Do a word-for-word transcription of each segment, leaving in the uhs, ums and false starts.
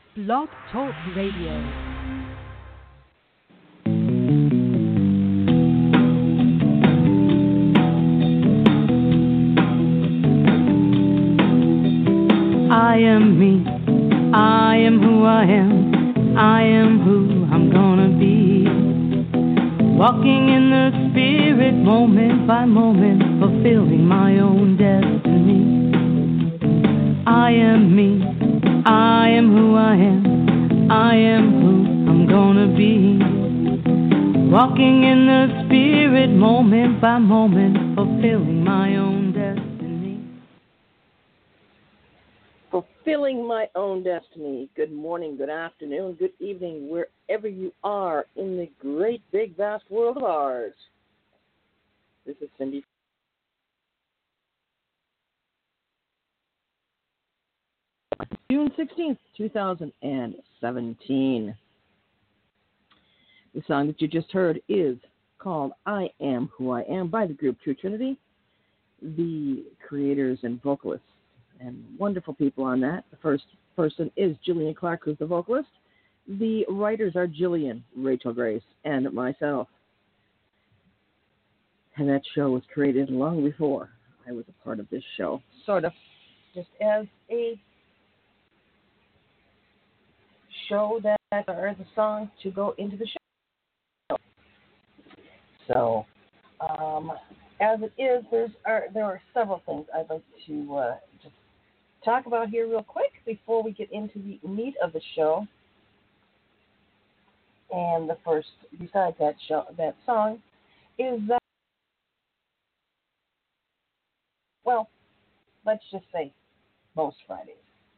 Blog Talk Radio. I am me, I am who I am, I am who I'm gonna be. Walking in the spirit moment by moment, fulfilling my own destiny. I am me, I am who I am, I am who I'm gonna be. Walking in the spirit moment by moment, fulfilling my own destiny. Fulfilling my own destiny. Good morning, good afternoon, good evening, wherever you are in the great, big, vast world of ours. This is Cindy. June sixteenth, twenty seventeen. The song that you just heard is called I Am Who I Am by the group True Trinity. The creators and vocalists and wonderful people on that. The first person is Jillian Clark, who's the vocalist. The writers are Jillian, Rachel Grace, and myself. And that show was created long before I was a part of this show, sort of, just as a show that or the song to go into the show. So, um, as it is, there's are, there are several things I'd like to uh, just talk about here real quick before we get into the meat of the show. And the first, besides that show, that song, is that, well, let's just say most Fridays.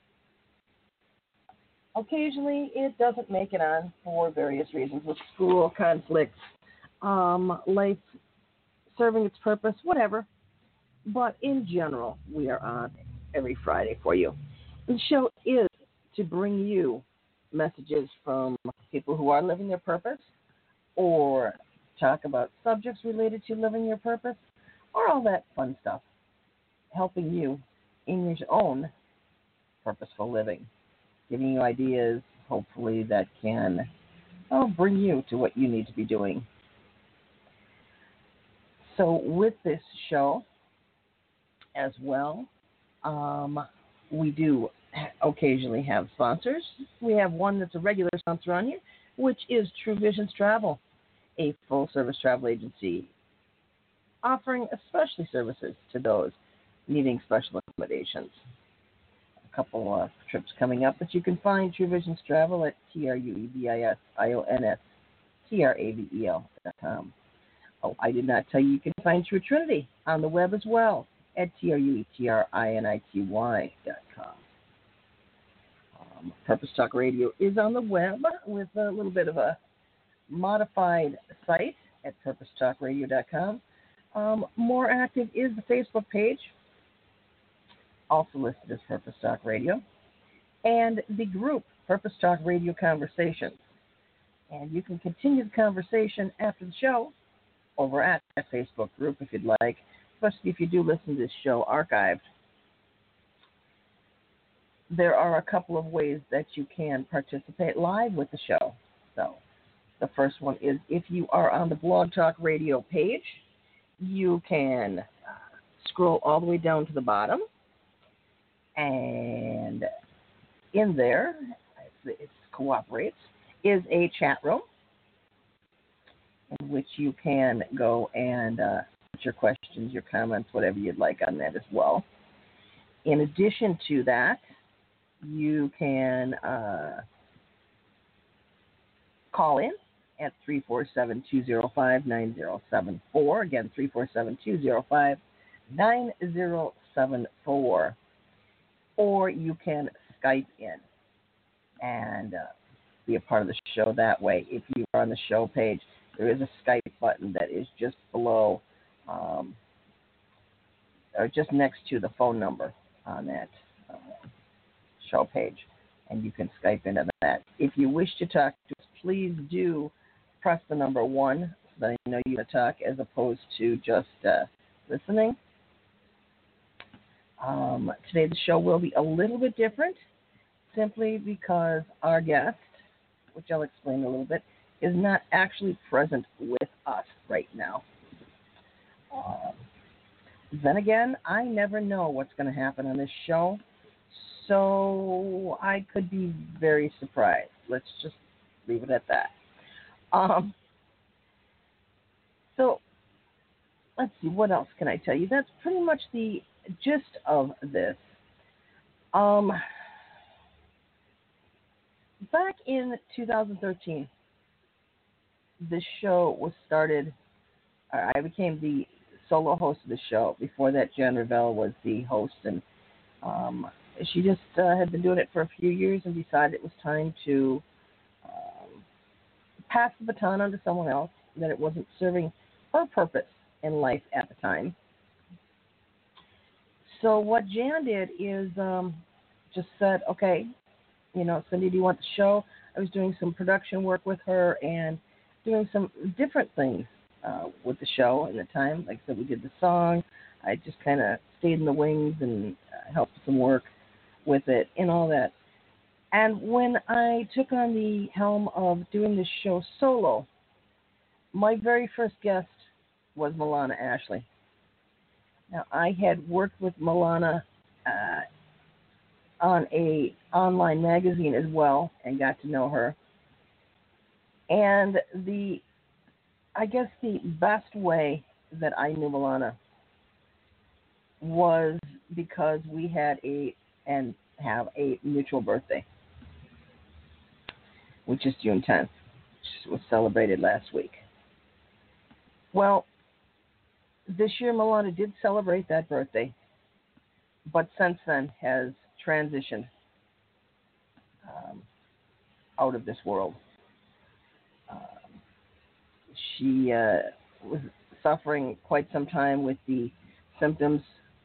Occasionally, it doesn't make it on for various reasons, with school conflicts, um, life serving its purpose, whatever. But in general, we are on every Friday for you. The show is to bring you messages from people who are living their purpose, or talk about subjects related to living your purpose, or all that fun stuff, helping you in your own purposeful living, giving you ideas, hopefully, that can oh, bring you to what you need to be doing. So with this show as well, um, we do occasionally have sponsors. We have one that's a regular sponsor on here, which is True Visions Travel, a full-service travel agency offering especially services to those needing special accommodations. A couple of trips coming up, but you can find True Visions Travel at T R U E V I S I O N S T R A V E L dot com. Oh, I did not tell you you can find True Trinity on the web as well at T R U E T R I N I T Y dot com. Um, Purpose Talk Radio is on the web with a little bit of a modified site at purpose talk radio dot com. Um, more active is the Facebook page, also listed as Purpose Talk Radio, and the group Purpose Talk Radio Conversations. And you can continue the conversation after the show over at that Facebook group if you'd like, especially if you do listen to this show archived. There are a couple of ways that you can participate live with the show. So the first one is if you are on the Blog Talk Radio page, you can scroll all the way down to the bottom, and in there, it cooperates, is a chat room in which you can go and uh, put your questions, your comments, whatever you'd like on that as well. In addition to that, you can uh, call in at three four seven, two zero five, nine zero seven four. Again, three four seven, two zero five, nine zero seven four. Or you can Skype in and uh, be a part of the show that way. If you are on the show page, there is a Skype button that is just below, um, or just next to the phone number on that uh, show page, and you can Skype into that. If you wish to talk to us, please do press the number one so that I know you want to talk as opposed to just uh, listening. Um, today the show will be a little bit different. simply because our guest, which I'll explain in a little bit, is not actually present with us right now. Um, then again, I never know what's going to happen on this show, so I could be very surprised. Let's just leave it at that. Um, so let's see, what else can I tell you? That's pretty much the gist of this. Um, back in two thousand thirteen, this show was started. I became the solo host of the show. Before that, Jan Revelle was the host, and um, she just uh, had been doing it for a few years and decided it was time to um, pass the baton on to someone else, that it wasn't serving her purpose in life at the time. So what Jan did is um, just said, okay, you know, Cindy, do you want the show? I was doing some production work with her and doing some different things uh, with the show at the time. Like I said, we did the song. I just kind of stayed in the wings and uh, helped with some work with it and all that. And when I took on the helm of doing this show solo, my very first guest was Milana Ashley. Now, I had worked with Milana uh, on a online magazine as well and got to know her. And the, I guess the best way that I knew Milana was because we had a, and have a mutual birthday, which is June tenth, which was celebrated last week. Well, this year Milana did celebrate that birthday, but since then has transitioned um, out of this world. Um, she uh, was suffering quite some time with the symptoms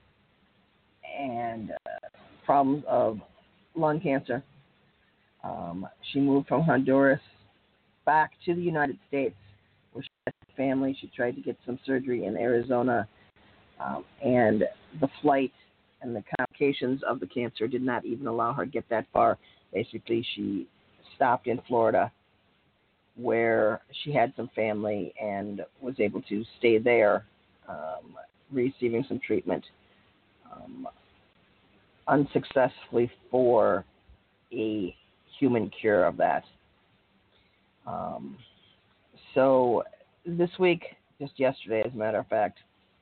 and uh, problems of lung cancer. Um, she moved from Honduras back to the United States, where she had a family. She tried to get some surgery in Arizona, um, and the flight and the complications of the cancer did not even allow her to get that far. Basically, she stopped in Florida, where she had some family and was able to stay there, um, receiving some treatment, um, unsuccessfully for a human cure of that. Um, so this week, just yesterday, as a matter of fact,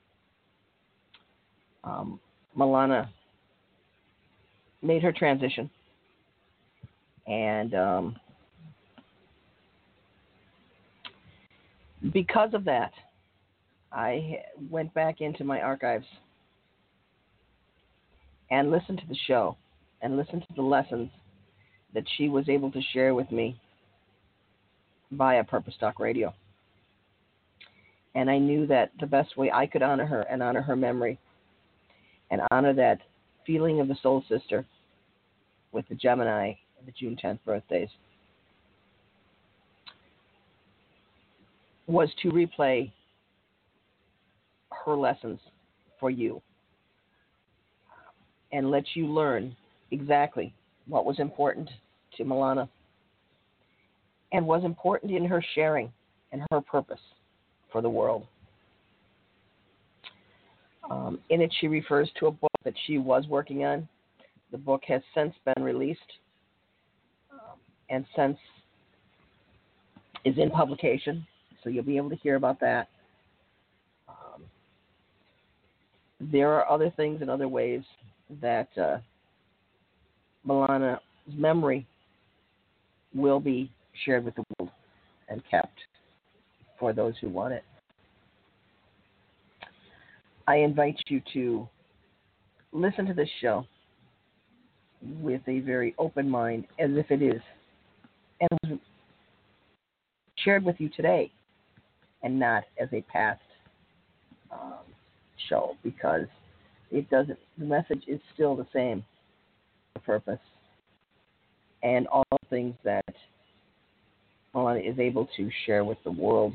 um, Milana made her transition, and um, because of that, I went back into my archives and listened to the show and listened to the lessons that she was able to share with me via Purpose Talk Radio. And I knew that the best way I could honor her and honor her memory and honor that feeling of the soul sister with the Gemini and the June tenth birthdays was to replay her lessons for you and let you learn exactly what was important to Milana and was important in her sharing and her purpose for the world. Um, in it, she refers to a book that she was working on. The book has since been released um, and since is in publication, so you'll be able to hear about that. Um, there are other things and other ways that uh, Milana's memory will be shared with the world and kept for those who want it. I invite you to listen to this show with a very open mind, as if it is, and was shared with you today, and not as a past um, show, because it doesn't. The message is still the same, the purpose, and all the things that Milana is able to share with the world.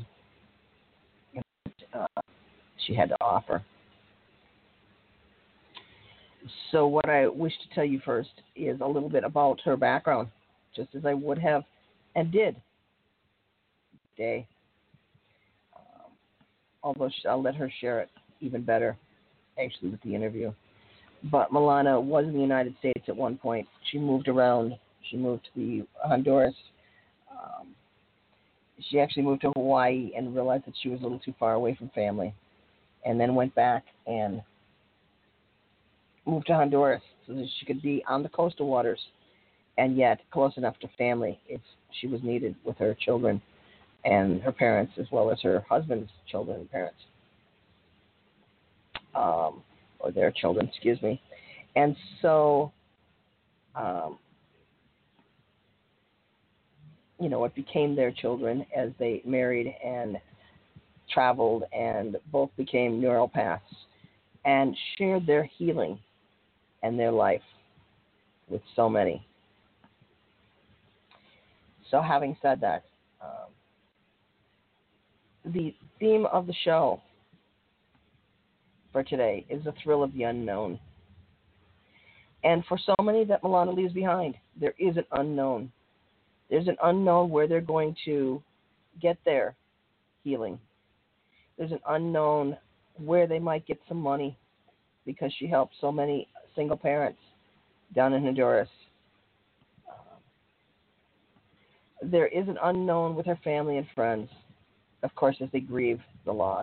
Uh, she had to offer. So what I wish to tell you first is a little bit about her background, just as I would have and did today. Um, although I'll let her share it even better, actually, with the interview. But Milana was in the United States at one point. She moved around. She moved to the Honduras. Um, she actually moved to Hawaii and realized that she was a little too far away from family, and then went back and moved to Honduras so that she could be on the coastal waters and yet close enough to family if she was needed with her children and her parents, as well as her husband's children and parents. Um, or their children, excuse me. And so, um, you know, it became their children as they married and traveled and both became neuropaths and shared their healing and their life with so many. So having said that, um, the theme of the show for today is the thrill of the unknown. And for so many that Milana leaves behind, there is an unknown. There's an unknown where they're going to get their healing. There's an unknown where they might get some money because she helped so many single parents down in Honduras. Um, there is an unknown with her family and friends, of course, as they grieve the loss.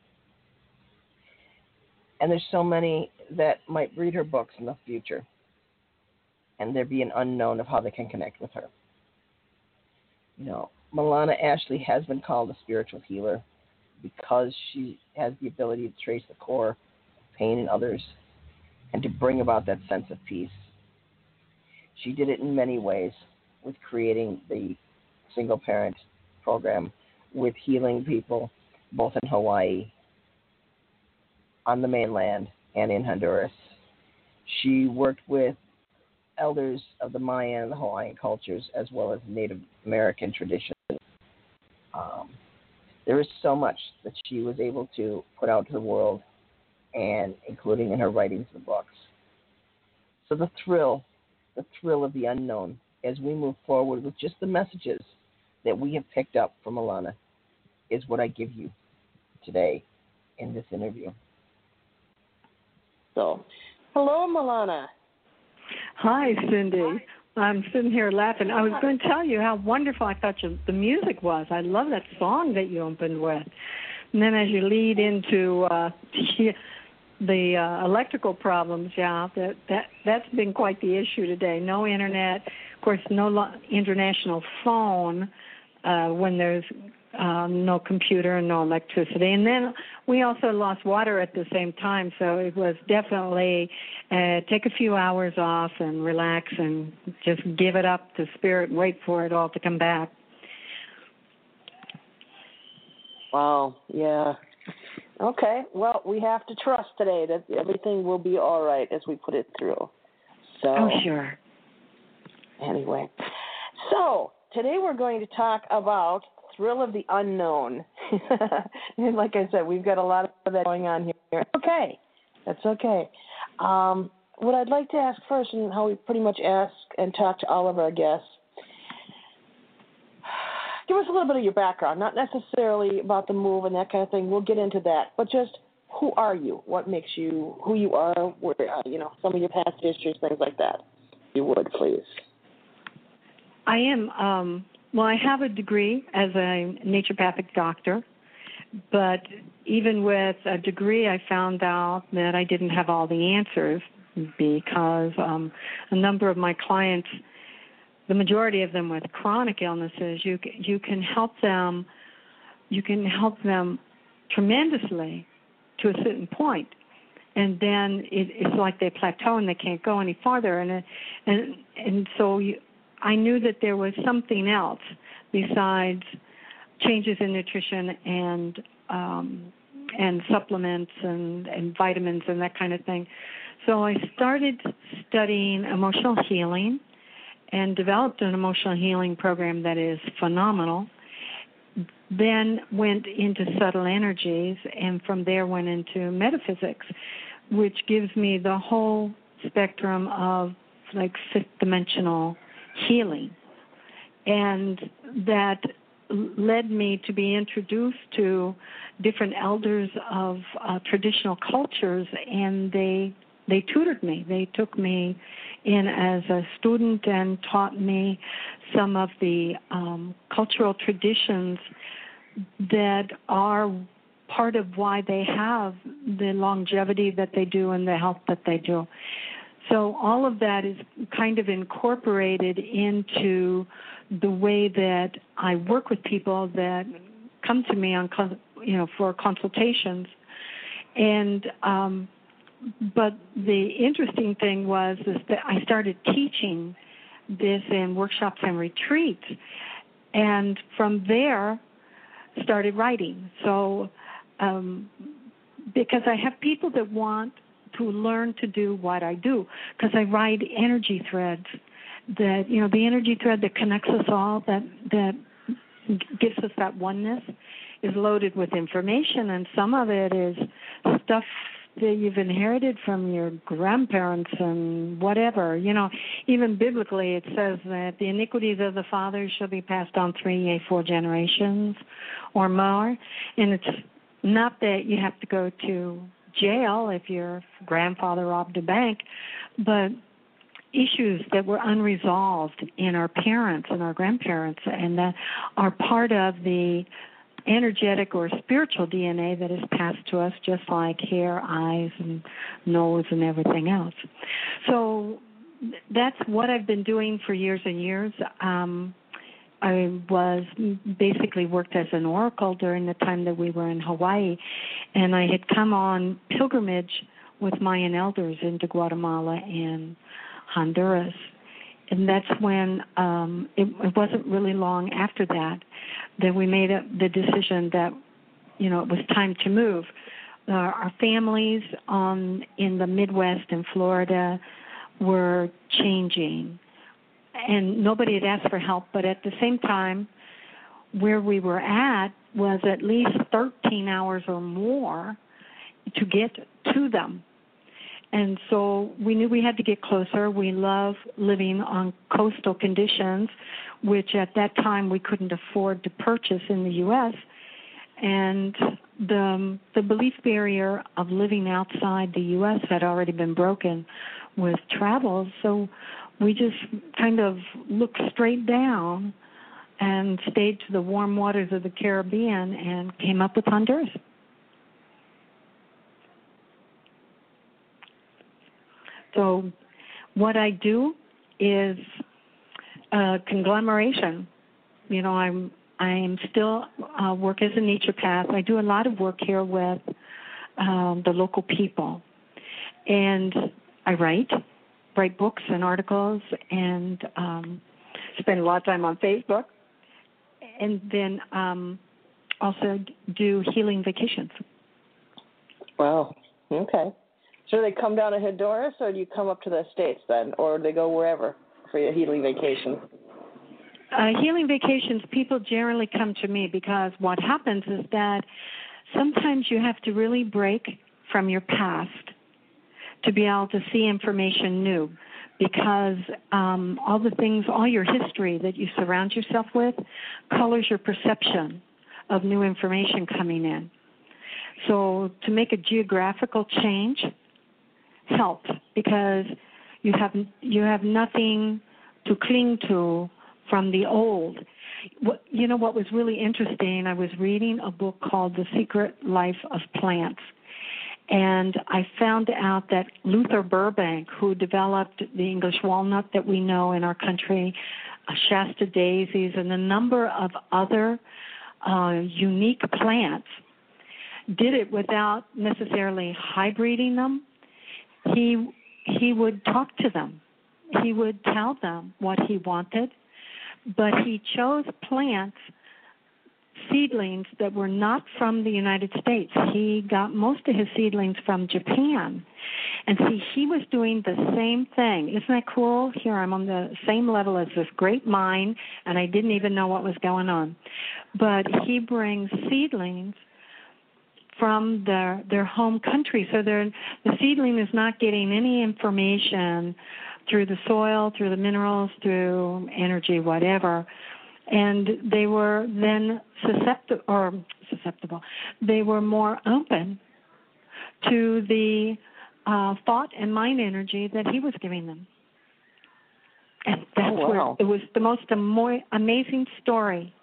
And there's so many that might read her books in the future, and there be an unknown of how they can connect with her. You know, Milana Ashley has been called a spiritual healer because she has the ability to trace the core of pain in others and to bring about that sense of peace. She did it in many ways with creating the single parent program, with healing people both in Hawaii, on the mainland, and in Honduras. She worked with elders of the Mayan and the Hawaiian cultures, as well as Native American traditions. Um, there is so much that she was able to put out to the world, and including in her writings and books. So the thrill, the thrill of the unknown, as we move forward with just the messages that we have picked up from Milana, is what I give you today in this interview. So, hello, Milana. Hi, Cindy. I'm sitting here laughing. I was going to tell you how wonderful I thought you, the music was. I love that song that you opened with. And then as you lead into uh, the uh, electrical problems, yeah, that, that, that's been quite the issue today. No internet, of course, no lo- international phone uh, when there's Um, no computer and no electricity. And then we also lost water at the same time, so it was definitely uh, take a few hours off and relax and just give it up to spirit and wait for it all to come back. Wow, yeah. Okay, well, we have to trust today that everything will be all right as we put it through. So, oh, sure. Anyway, so today we're going to talk about thrill of the unknown. And like I said, we've got a lot of that going on here. Okay, that's okay. Um, what I'd like to ask first, and how we pretty much ask and talk to all of our guests, give us a little bit of your background, not necessarily about the move and that kind of thing. We'll get into that, but just who are you? What makes you who you are? Where, uh, you know, some of your past histories, things like that. If you would, please. I am, um, well, I have a degree as a naturopathic doctor, but even with a degree, I found out that I didn't have all the answers because um, a number of my clients, the majority of them with chronic illnesses, you you can help them, you can help them tremendously to a certain point, and then it, it's like they plateau and they can't go any farther, and it, and and so you, I knew that there was something else besides changes in nutrition and um, and supplements and, and vitamins and that kind of thing. So I started studying emotional healing and developed an emotional healing program that is phenomenal. Then went into subtle energies, and from there went into metaphysics, which gives me the whole spectrum of like fifth dimensional healing. And that led me to be introduced to different elders of uh, traditional cultures, and they they tutored me. They took me in as a student and taught me some of the um, cultural traditions that are part of why they have the longevity that they do and the health that they do. So all of that is kind of incorporated into the way that I work with people that come to me on, you know, for consultations. And um, but the interesting thing was is that I started teaching this in workshops and retreats, and from there started writing. So um, because I have people that want to learn to do what I do, because I write energy threads that, you know, the energy thread that connects us all, that that gives us that oneness, is loaded with information, and some of it is stuff that you've inherited from your grandparents and whatever. You know, even biblically it says that the iniquities of the fathers shall be passed on three, yea, four generations or more. And it's not that you have to go to jail if your grandfather robbed a bank, but issues that were unresolved in our parents and our grandparents, and that are part of the energetic or spiritual D N A that is passed to us, just like hair, eyes, and nose, and everything else. So that's what I've been doing for years and years. Um, I was basically worked as an oracle during the time that we were in Hawaii, and I had come on pilgrimage with Mayan elders into Guatemala and Honduras. And that's when um, it, it wasn't really long after that that we made a, the decision that, you know, it was time to move. Uh, our families um, in the Midwest and Florida were changing, and nobody had asked for help, but at the same time, where we were at was at least thirteen hours or more to get to them. And so we knew we had to get closer. We love living on coastal conditions, which at that time we couldn't afford to purchase in the U S And the, the belief barrier of living outside the U S had already been broken with travel. So we just kind of looked straight down and stayed to the warm waters of the Caribbean and came up with Honduras. So what I do is a conglomeration. You know, I'm I'm still uh, work as a naturopath. I do a lot of work here with um, the local people, and I write, write books and articles, and um, spend a lot of time on Facebook, and then um, also do healing vacations. Wow. Okay. So do they come down to Honduras, or do you come up to the States then, or do they go wherever for your healing vacation? Uh, healing vacations, people generally come to me because what happens is that sometimes you have to really break from your past to be able to see information new, because um, all the things, all your history that you surround yourself with colors your perception of new information coming in. So to make a geographical change helps, because you have you have nothing to cling to from the old. What, you know what was really interesting, I was reading a book called The Secret Life of Plants, and I found out that Luther Burbank, who developed the English walnut that we know in our country, uh, Shasta daisies, and a number of other uh, unique plants, did it without necessarily hybriding them. He he would talk to them. He would tell them what he wanted, but he chose plants, seedlings that were not from the United States. He got most of his seedlings from Japan. And see, he was doing the same thing. Isn't that cool? Here, I'm on the same level as this great mind, and I didn't even know what was going on. But he brings seedlings from their their home country. So they're, the seedling is not getting any information through the soil, through the minerals, through energy, whatever. And they were then susceptible, or susceptible. They were more open to the uh, thought and mind energy that he was giving them. And that's oh, wow. where it was the most amo- amazing story.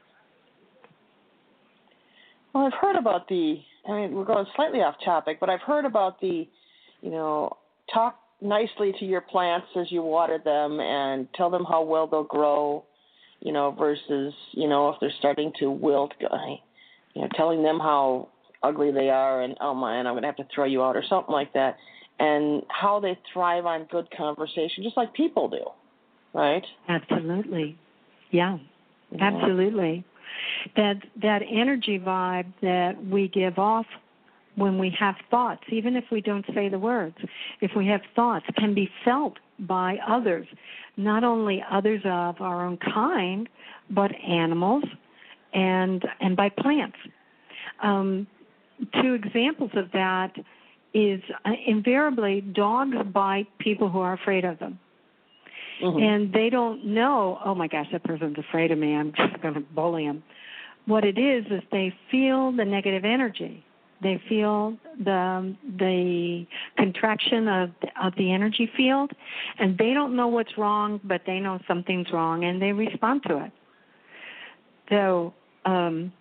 Well, I've heard about the, I mean, we're going slightly off topic, but I've heard about the, you know, talk nicely to your plants as you water them and tell them how well they'll grow, you know, versus, you know, if they're starting to wilt, you know, telling them how ugly they are and, oh, man, I'm going to have to throw you out or something like that, and how they thrive on good conversation, just like people do, right? Absolutely. Yeah, yeah. absolutely. That that energy vibe that we give off when we have thoughts, even if we don't say the words, if we have thoughts, can be felt by others, not only others of our own kind, but animals and and by plants. Um, two examples of that is uh, invariably dogs bite people who are afraid of them. Mm-hmm. And they don't know, oh, my gosh, that person's afraid of me. I'm just going to bully him. What it is is they feel the negative energy. They feel the the contraction of of the energy field, and they don't know what's wrong, but they know something's wrong, and they respond to it. So um,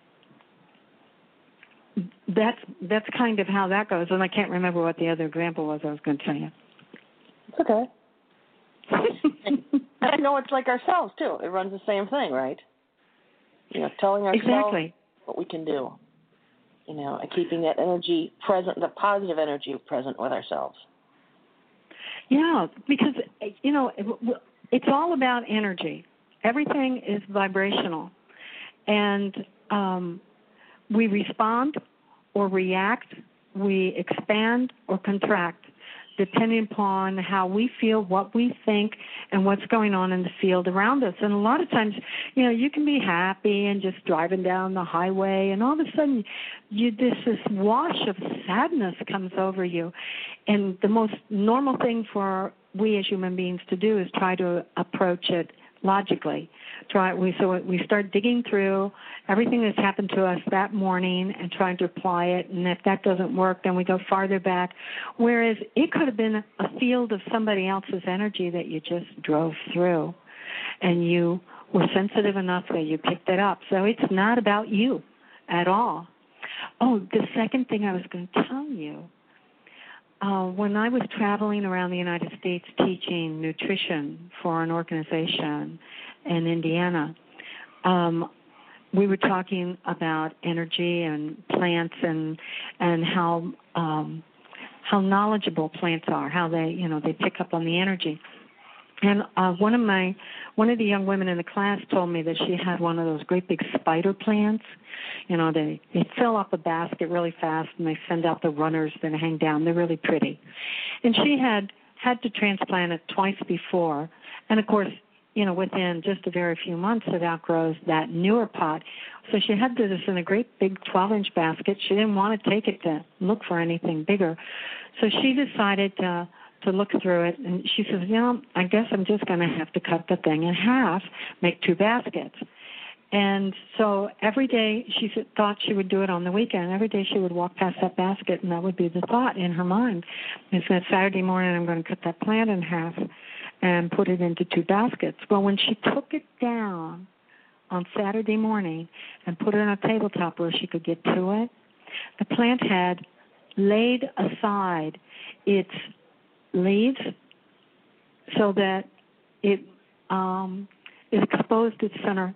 that's that's kind of how that goes. And I can't remember what the other example was I was going to tell you. It's okay. I know it's like ourselves, too. It runs the same thing, right? You know, telling ourselves exactly. what we can do, you know, and keeping that energy present, the positive energy present with ourselves. Yeah, because, you know, it's all about energy. Everything is vibrational. And um, we respond or react, we expand or contract, depending upon how we feel, what we think, and what's going on in the field around us. And a lot of times, you know, you can be happy and just driving down the highway, and all of a sudden, you this this wash of sadness comes over you. And the most normal thing for we as human beings to do is try to approach it logically. Try we so we start digging through everything that's happened to us that morning and trying to apply it. And if that doesn't work, then we go farther back. Whereas it could have been a field of somebody else's energy that you just drove through, and you were sensitive enough that you picked it up. So it's not about you at all. Oh, the second thing I was going to tell you. Uh, when I was traveling around the United States teaching nutrition for an organization in Indiana, um, we were talking about energy and plants and and how um, how knowledgeable plants are, how they you know they pick up on the energy. And uh, one of my one of the young women in the class told me that she had one of those great big spider plants. You know, they, they fill up a basket really fast, and they send out the runners that hang down. They're really pretty. And she had had to transplant it twice before. And, of course, you know, within just a very few months, it outgrows that newer pot. So she had to do this in a great big twelve-inch basket. She didn't want to take it to look for anything bigger. So she decided to to look through it, and she says, you know, I guess I'm just going to have to cut the thing in half, make two baskets. And so every day she thought she would do it on the weekend. Every day she would walk past that basket, and that would be the thought in her mind. It's that Saturday morning I'm going to cut that plant in half and put it into two baskets. Well, when she took it down on Saturday morning and put it on a tabletop where she could get to it, the plant had laid aside its leaves so that it um, it exposed its center,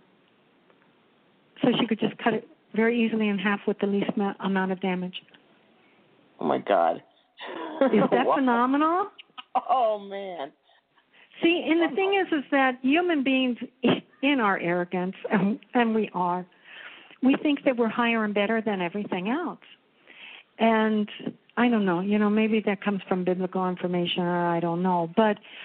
so she could just cut it very easily in half with the least amount of damage. Oh my God! Is that wow. phenomenal? Oh man! See, and the thing is, is that human beings, in our arrogance, and, and we are, we think that we're higher and better than everything else, and I don't know, you know, maybe that comes from biblical information, or I don't know. But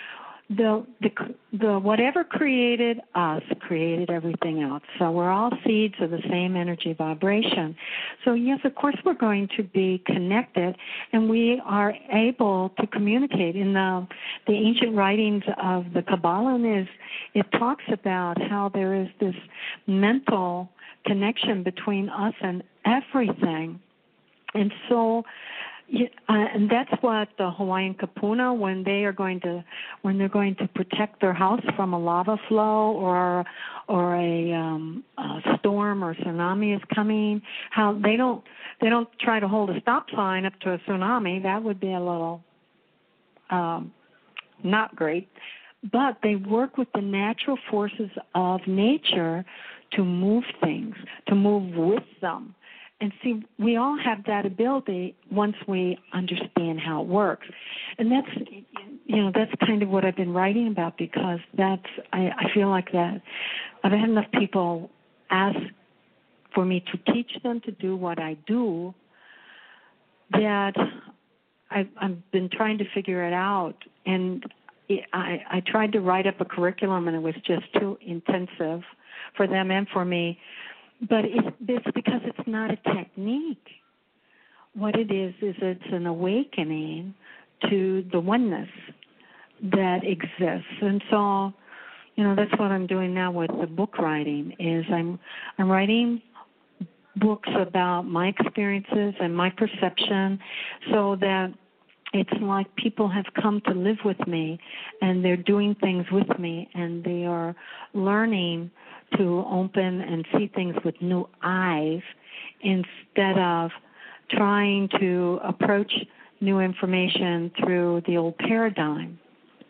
the the the whatever created us created everything else. So we're all seeds of the same energy vibration. So yes, of course we're going to be connected, and we are able to communicate. In the the ancient writings of the Kabbalah, is it talks about how there is this mental connection between us and everything, and so. Yeah, uh, and that's what the Hawaiian Kupuna, when they are going to, when they're going to protect their house from a lava flow or or a, um, a storm or tsunami is coming, how they don't they don't try to hold a stop sign up to a tsunami. That would be a little um, not great. But they work with the natural forces of nature to move things, to move with them. And see, we all have that ability once we understand how it works. And that's, you know, that's kind of what I've been writing about, because that's, I, I feel like that I've had enough people ask for me to teach them to do what I do that I've, I've been trying to figure it out. And it, I, I tried to write up a curriculum, and it was just too intensive for them and for me. But it's, it's because it's not a technique. What it is, is it's an awakening to the oneness that exists. And so, you know, that's what I'm doing now with the book writing, is I'm I'm writing books about my experiences and my perception, so that it's like people have come to live with me, and they're doing things with me, and they are learning to open and see things with new eyes instead of trying to approach new information through the old paradigm.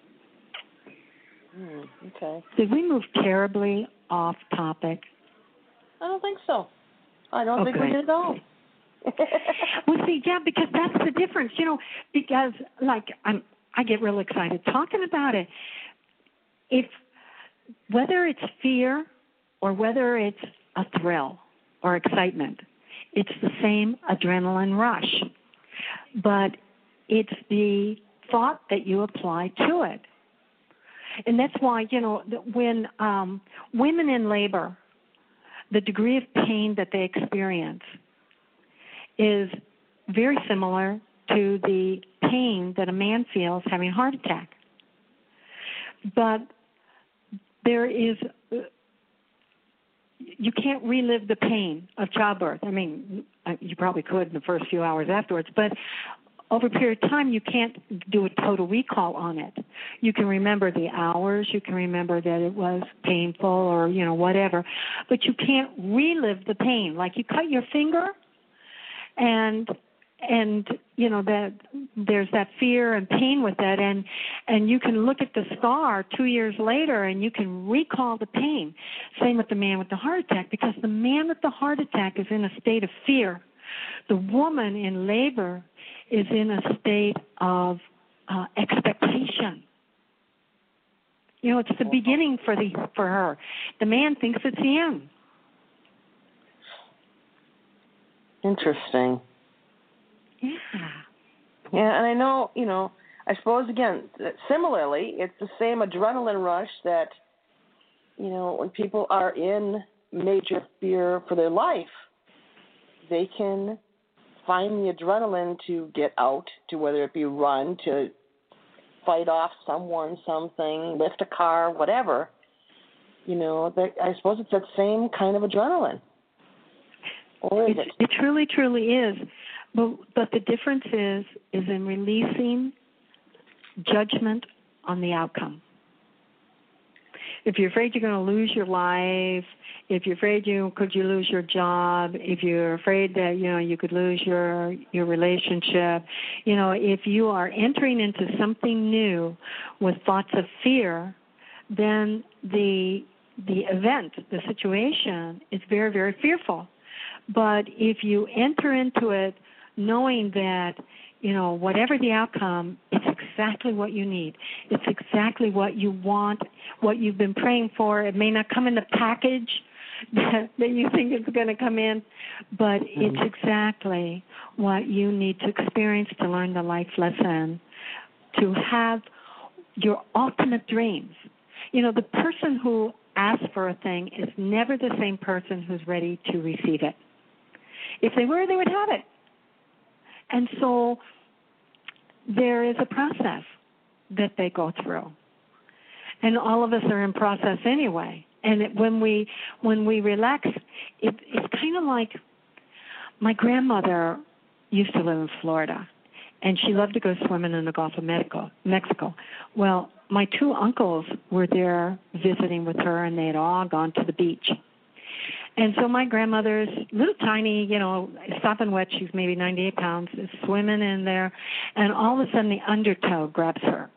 Mm, okay. Did we move terribly off topic? I don't think so. I don't Okay. think we did at all. Well, see, yeah, because that's the difference, you know, because, like, I'm, I get real excited talking about it. If, whether it's fear or whether it's a thrill or excitement, it's the same adrenaline rush. But it's the thought that you apply to it. And that's why, you know, when um, women in labor, the degree of pain that they experience is very similar to the pain that a man feels having a heart attack. But there is, you can't relive the pain of childbirth. I mean, you probably could in the first few hours afterwards, but over a period of time, you can't do a total recall on it. You can remember the hours, you can remember that it was painful or, you know, whatever, but you can't relive the pain. Like you cut your finger, and and you know that there's that fear and pain with that, and and you can look at the scar two years later and you can recall the pain. Same with the man with the heart attack, because the man with the heart attack is in a state of fear. The woman in labor is in a state of uh, expectation. You know, it's the beginning for the for her. The man thinks it's the end. Interesting. Yeah. Yeah, and I know, you know, I suppose, again, similarly, it's the same adrenaline rush that, you know, when people are in major fear for their life, they can find the adrenaline to get out, to whether it be run, to fight off someone, something, lift a car, whatever. You know, I suppose it's that same kind of adrenaline. Or is it, it? It truly, truly is. But, but the difference is, is in releasing judgment on the outcome. If you're afraid you're going to lose your life, if you're afraid you could you lose your job, if you're afraid that, you know, you could lose your your relationship, you know, if you are entering into something new with thoughts of fear, then the the event, the situation is very, very fearful. But if you enter into it knowing that, you know, whatever the outcome, it's exactly what you need. It's exactly what you want, what you've been praying for. It may not come in the package that, that you think it's going to come in, but mm-hmm. it's exactly what you need to experience to learn the life lesson, to have your ultimate dreams. You know, the person who asks for a thing is never the same person who's ready to receive it. If they were, they would have it. And so there is a process that they go through. And all of us are in process anyway. And it, when we when we relax, it, it's kind of like my grandmother used to live in Florida, and she loved to go swimming in the Gulf of Mexico. Mexico. Well, my two uncles were there visiting with her, and they had all gone to the beach. And so my grandmother's little tiny, you know, sopping wet, she's maybe ninety-eight pounds, is swimming in there, and all of a sudden the undertow grabs her.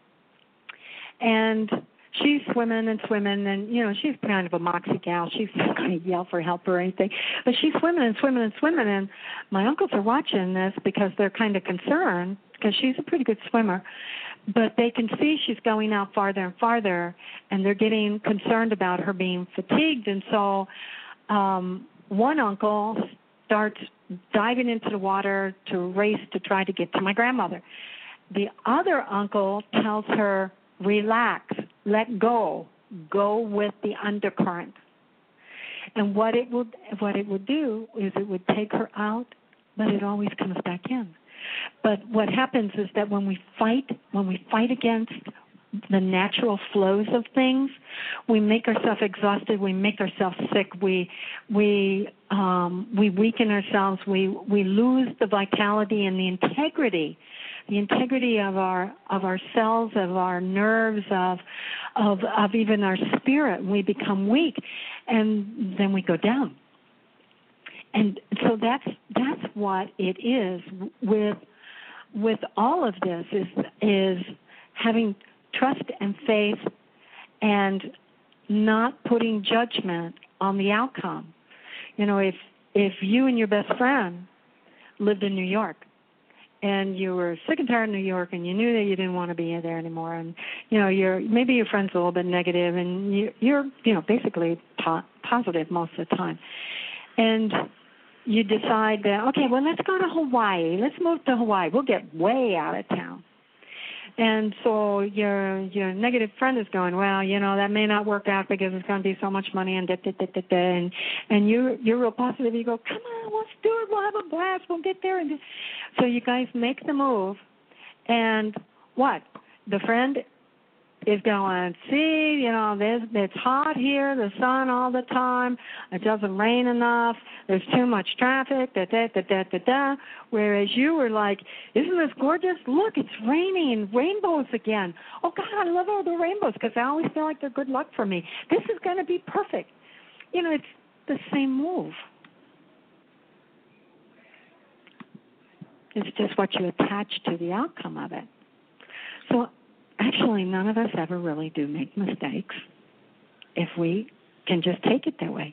And she's swimming and swimming, and, you know, she's kind of a moxie gal. She's not going to yell for help or anything. But she's swimming and swimming and swimming, and my uncles are watching this because they're kind of concerned because she's a pretty good swimmer. But they can see she's going out farther and farther, and they're getting concerned about her being fatigued. And so um, one uncle starts diving into the water to race to try to get to my grandmother. The other uncle tells her, relax, let go, go with the undercurrent. And what it would what it would do is it would take her out, but it always comes back in. But what happens is that when we fight, when we fight against the natural flows of things, we make ourselves exhausted, we make ourselves sick, we we um, we weaken ourselves, we we lose the vitality and the integrity. The integrity of our of our cells, of our nerves, of of of even our spirit. We become weak, and then we go down. And so that's that's what it is with with all of this is is having trust and faith, and not putting judgment on the outcome. You know, if if you and your best friend lived in New York, and you were sick and tired of New York, and you knew that you didn't want to be there anymore, and you know, you're maybe your friend's a little bit negative, and you, you're you know basically po- positive most of the time, and you decide that okay, well, let's go to Hawaii. Let's move to Hawaii. We'll get way out of town. And so your your negative friend is going, well, you know, that may not work out because it's going to be so much money and da, da, da, da, da. and and you you're real positive. You go, come on, let's do it. We'll have a blast. We'll get there. And so you guys make the move, and what? The friend is going, see, you know, there's, it's hot here, the sun all the time, it doesn't rain enough, there's too much traffic, da, da, da, da, da, da. Whereas you were like, isn't this gorgeous? Look, it's raining, rainbows again. Oh, God, I love all the rainbows because I always feel like they're good luck for me. This is going to be perfect. You know, it's the same move. It's just what you attach to the outcome of it. So actually, none of us ever really do make mistakes if we can just take it that way.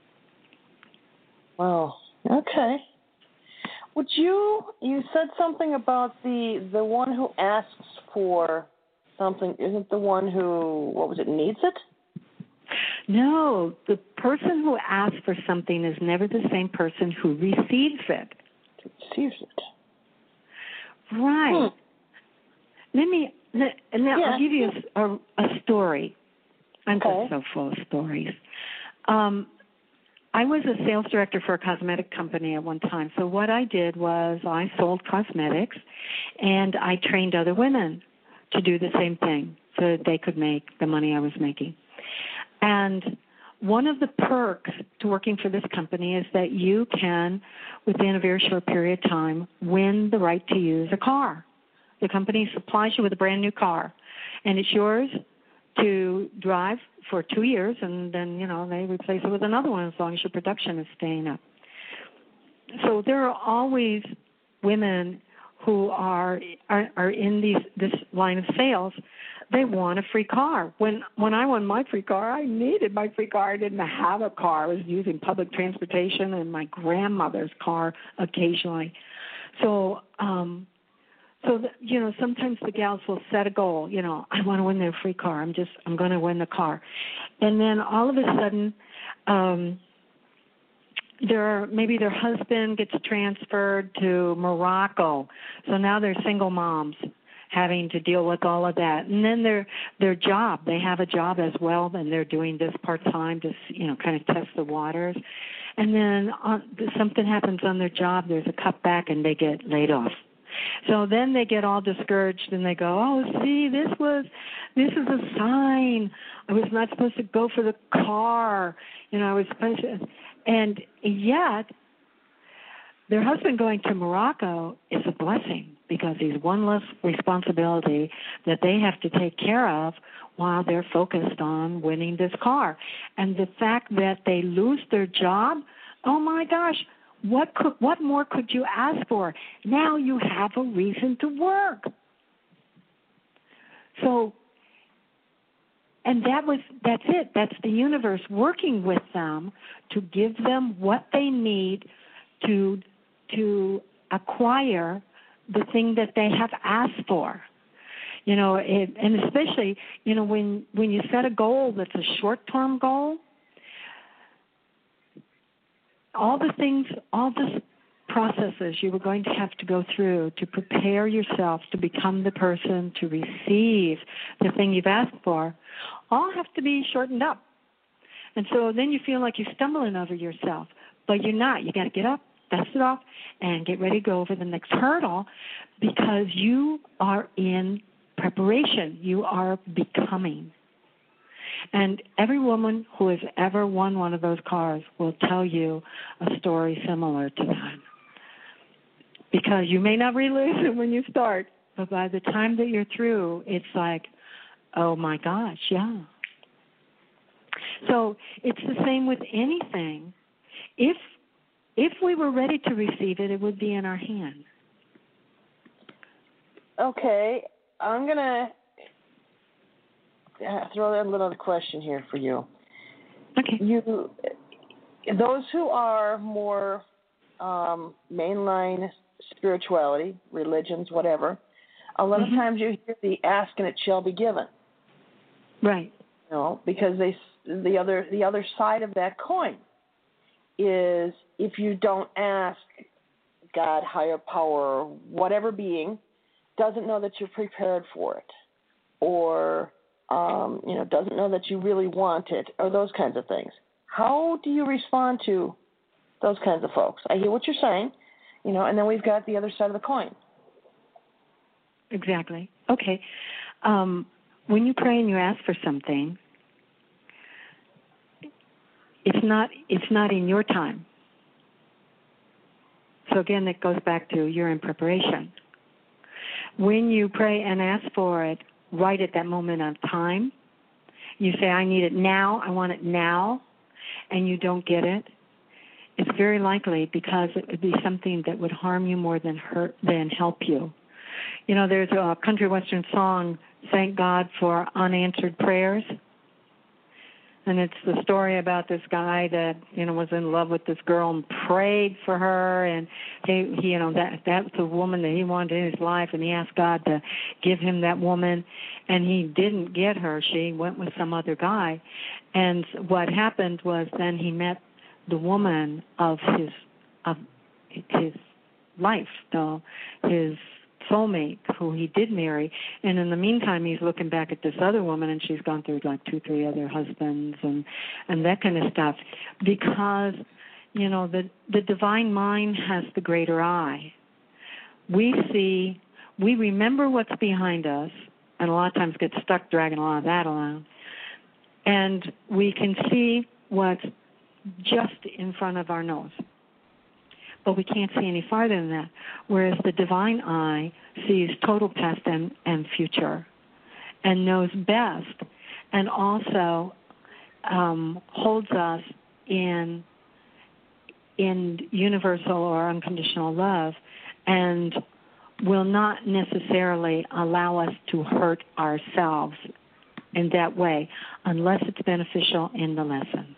Wow. Okay. Would you, you said something about the the one who asks for something isn't the one who, what was it, needs it? No, the person who asks for something is never the same person who receives it. Receives it. Right. Hmm. Let me... Now, yeah. I'll give you a, a, a story. I'm okay. just so full of stories. Um, I was a sales director for a cosmetic company at one time. So what I did was I sold cosmetics, and I trained other women to do the same thing so that they could make the money I was making. And one of the perks to working for this company is that you can, within a very short period of time, win the right to use a car. The company supplies you with a brand new car, and it's yours to drive for two years, and then, you know, they replace it with another one as long as your production is staying up. So there are always women who are are, are in these this line of sales. They want a free car. When when I won my free car, I needed my free car. I didn't have a car. I was using public transportation and my grandmother's car occasionally. So, um, So, that, you know, sometimes the gals will set a goal, you know, I want to win their free car. I'm just, I'm going to win the car. And then all of a sudden, um, their, maybe their husband gets transferred to Morocco. So now they're single moms. having to deal with all of that. And then their their job, they have a job as well, and they're doing this part-time to, you know, kind of test the waters. And then on, something happens on their job, there's a cutback, and they get laid off. So then they get all discouraged, and they go, oh, see, this was, this is a sign. I was not supposed to go for the car. You know, I was supposed to, and yet their husband going to Morocco is a blessing because he's one less responsibility that they have to take care of while they're focused on winning this car. And the fact that they lose their job, oh, my gosh, what could, what more could you ask for? Now you have a reason to work. So, and that was, that's it. That's the universe working with them to give them what they need to to acquire the thing that they have asked for. You know, it, and especially, you know, when, when you set a goal that's a short-term goal, all the things, all the processes you were going to have to go through to prepare yourself to become the person to receive the thing you've asked for, all have to be shortened up. And so then you feel like you're stumbling over yourself, but you're not. You got to get up, dust it off, and get ready to go over the next hurdle because you are in preparation. You are becoming. And every woman who has ever won one of those cars will tell you a story similar to that. Because you may not realize it when you start, but by the time that you're through, it's like, oh my gosh, yeah. So it's the same with anything. If if we were ready to receive it, it would be in our hand. Okay, I'm going to throw in a little question here for you. Okay. You, those who are more um, mainline spirituality, religions, whatever, a lot mm-hmm. of times you hear the ask and it shall be given. Right. You know, because they the other the other side of that coin is if you don't ask, God, higher power, whatever being, doesn't know that you're prepared for it, or um, you know, doesn't know that you really want it, or those kinds of things. How do you respond to those kinds of folks? I hear what you're saying, you know, and then we've got the other side of the coin. Exactly. Okay. Um, when you pray and you ask for something, it's not it's not in your time. So again, it goes back to you're in preparation. When you pray and ask for it, right at that moment of time, you say, I need it now, I want it now, and you don't get it, it's very likely because it would be something that would harm you more than hurt than help you. You know, there's a country western song, Thank God for Unanswered Prayers. And it's the story about this guy that, you know, was in love with this girl and prayed for her. And, he, he, you know, that that was the woman that he wanted in his life. And he asked God to give him that woman. And he didn't get her. She went with some other guy. And what happened was then he met the woman of his of his life, though, his soulmate, who he did marry, and in the meantime he's looking back at this other woman, and she's gone through like two, three other husbands, and and that kind of stuff, because you know the the divine mind has the greater eye. We see, we remember what's behind us, and a lot of times get stuck dragging a lot of that along, and we can see what's just in front of our nose. But we can't see any farther than that, whereas the divine eye sees total past and, and future and knows best, and also um, holds us in in universal or unconditional love, and will not necessarily allow us to hurt ourselves in that way unless it's beneficial in the lesson.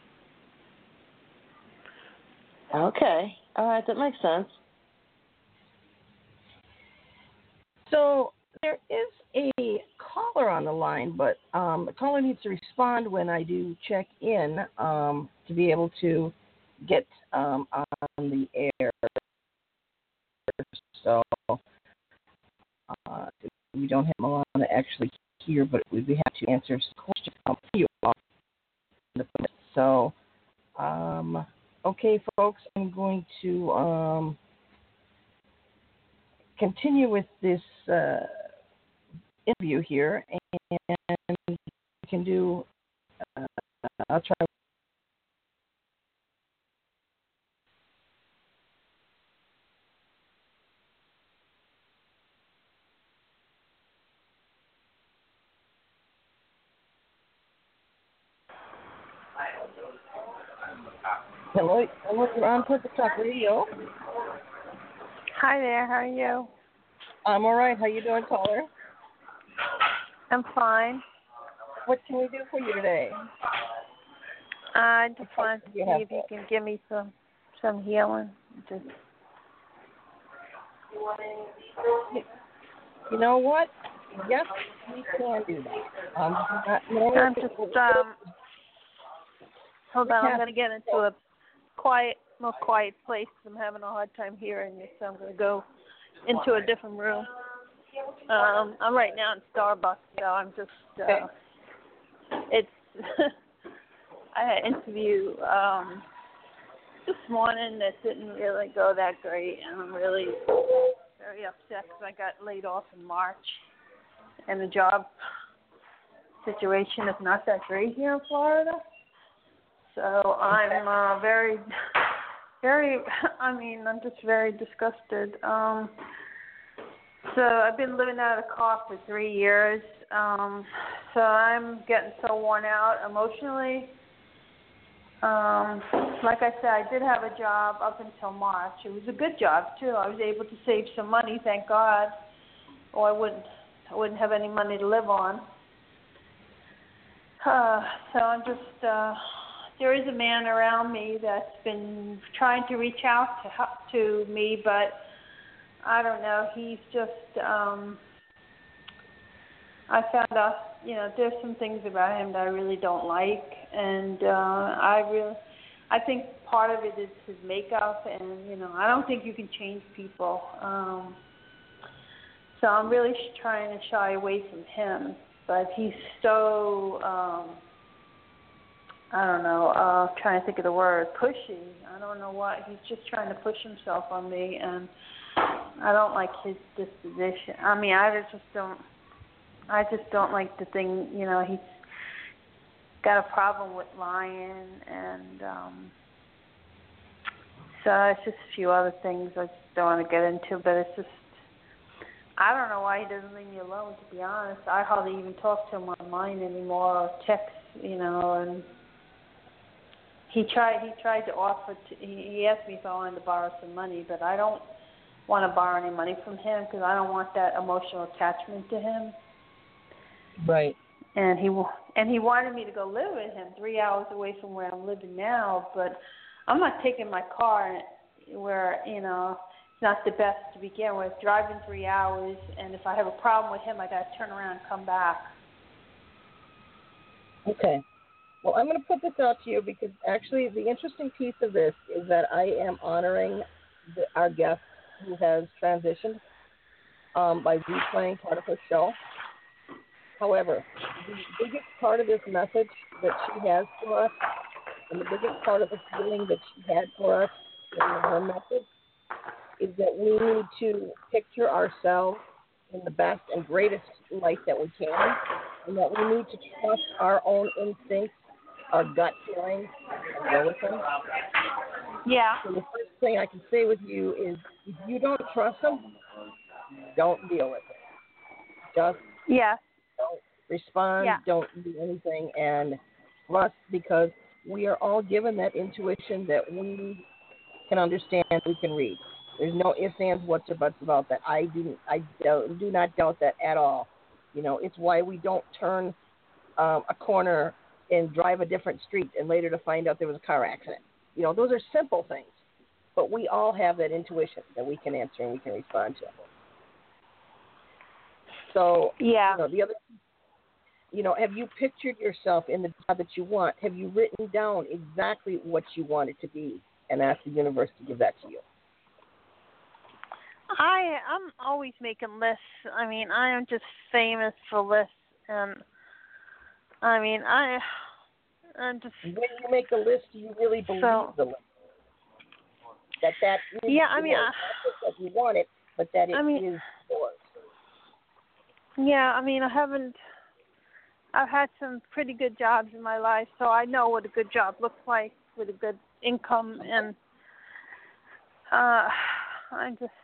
Okay. All right, that makes sense. So there is a caller on the line, but um, the caller needs to respond when I do check in um, to be able to get um, on the air. So uh, we don't have Milana actually here, but we have to answer some questions from you all. So, um, okay, folks, I'm going to um, continue with this uh, interview here, and we can do, uh, I'll try. Hello, hello, you're on Perfect Talk Radio. Hi there, how are you? I'm all right. How you doing, caller? I'm fine. What can we do for you today? I just Okay, wanted to see you have if you that. can give me some some healing. Just You know what? Yes, we can do that. Um, not, no, I'm just um. Hold on, I'm gonna get into a quiet, more quiet place. I'm having a hard time hearing you, so I'm gonna go into a different room. Um, I'm right now in Starbucks, so I'm just. Uh, it's. I had an interview um, this morning that didn't really go that great, and I'm really very upset because I got laid off in March, and the job situation is not that great here in Florida. So I'm uh, very, very, I mean, I'm just very disgusted. Um, so I've been living out of the car for three years. Um, so I'm getting so worn out emotionally. Um, like I said, I did have a job up until March. It was a good job too. I was able to save some money, thank God, or I wouldn't, I wouldn't have any money to live on. Uh, so I'm just. Uh, There is a man around me that's been trying to reach out to help to me, but I don't know. He's just, um, I found out, you know, there's some things about him that I really don't like, and uh, I really, I think part of it is his makeup, and you know, I don't think you can change people. Um, so I'm really sh- trying to shy away from him, but he's so. Um, I don't know, uh, trying to think of the word, pushy. I don't know what, he's just trying to push himself on me, and I don't like his disposition. I mean, I just don't, I just don't like the thing, you know, he's got a problem with lying, and um, so it's just a few other things I just don't want to get into, but it's just, I don't know why he doesn't leave me alone, to be honest. I hardly even talk to him online anymore, or text, you know, and He tried. He tried to offer. To, he, he asked me if I wanted to borrow some money, but I don't want to borrow any money from him because I don't want that emotional attachment to him. Right. And he and he wanted me to go live with him, three hours away from where I'm living now. But I'm not taking my car where you know it's not the best to begin with. Driving three hours, and if I have a problem with him, I got to turn around and come back. Okay. Well, I'm going to put this out to you because actually the interesting piece of this is that I am honoring the, our guest who has transitioned um, by replaying part of her show. However, the biggest part of this message that she has for us and the biggest part of the feeling that she had for us in her message is that we need to picture ourselves in the best and greatest light that we can, and that we need to trust our own instincts, our gut feelings, and go with them. Yeah. So the first thing I can say with you is if you don't trust them, don't deal with it. Just yeah. don't respond, yeah. don't do anything, and trust, because we are all given that intuition that we can understand, we can read. There's no ifs, ands, whats, or buts about that. I do, I do, do not doubt that at all. You know, it's why we don't turn um, a corner and drive a different street and later to find out there was a car accident. You know, those are simple things. But we all have that intuition that we can answer and we can respond to. So, yeah. you know, the other, you know, have you pictured yourself in the job that you want? Have you written down exactly what you want it to be and asked the universe to give that to you? I I'm always making lists. I mean, I am just famous for lists, and I mean, I I'm just. When you make the list, do you really believe so, the list? That that is yeah, I mean, yours. Not just that you want it, but that it I mean, is yours. yeah, I mean, I haven't. I've had some pretty good jobs in my life, so I know what a good job looks like with a good income, and uh, I'm just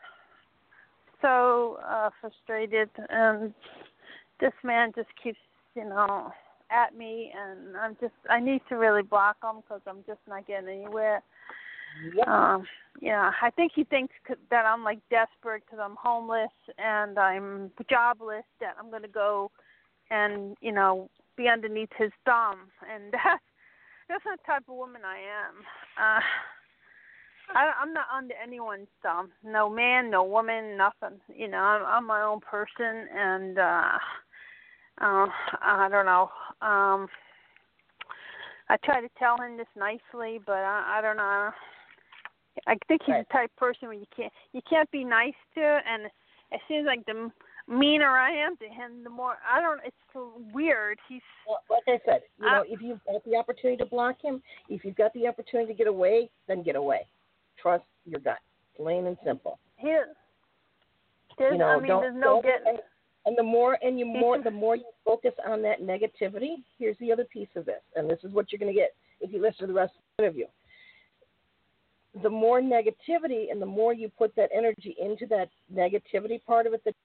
so uh, frustrated, and this man just keeps, you know, at me, and I'm just, I need to really block him because I'm just not getting anywhere. Yep. Um, yeah, I think he thinks that I'm like desperate because I'm homeless and I'm jobless, that I'm going to go and, you know, be underneath his thumb, and that's, that's not the type of woman I am. Uh, I, I'm not under anyone's thumb. No man, no woman, nothing. You know, I'm, I'm my own person, and uh, uh, I don't know. Um, I try to tell him this nicely, but I, I don't know. I think he's Right. the type of person where you can't you can't be nice to, and it seems like the meaner I am to him, the more I don't. It's so weird. He's Well, like I said, you I, know, if you've got the opportunity to block him, if you've got the opportunity to get away, then get away. Trust your gut, plain and simple. he. There's, You know, I mean, don't, there's no don't, getting. and, and the more and you more the more you focus on that negativity, here's the other piece of this, and this is what you're going to get if you listen to the rest of the interview. The more negativity and the more you put that energy into that negativity part of it that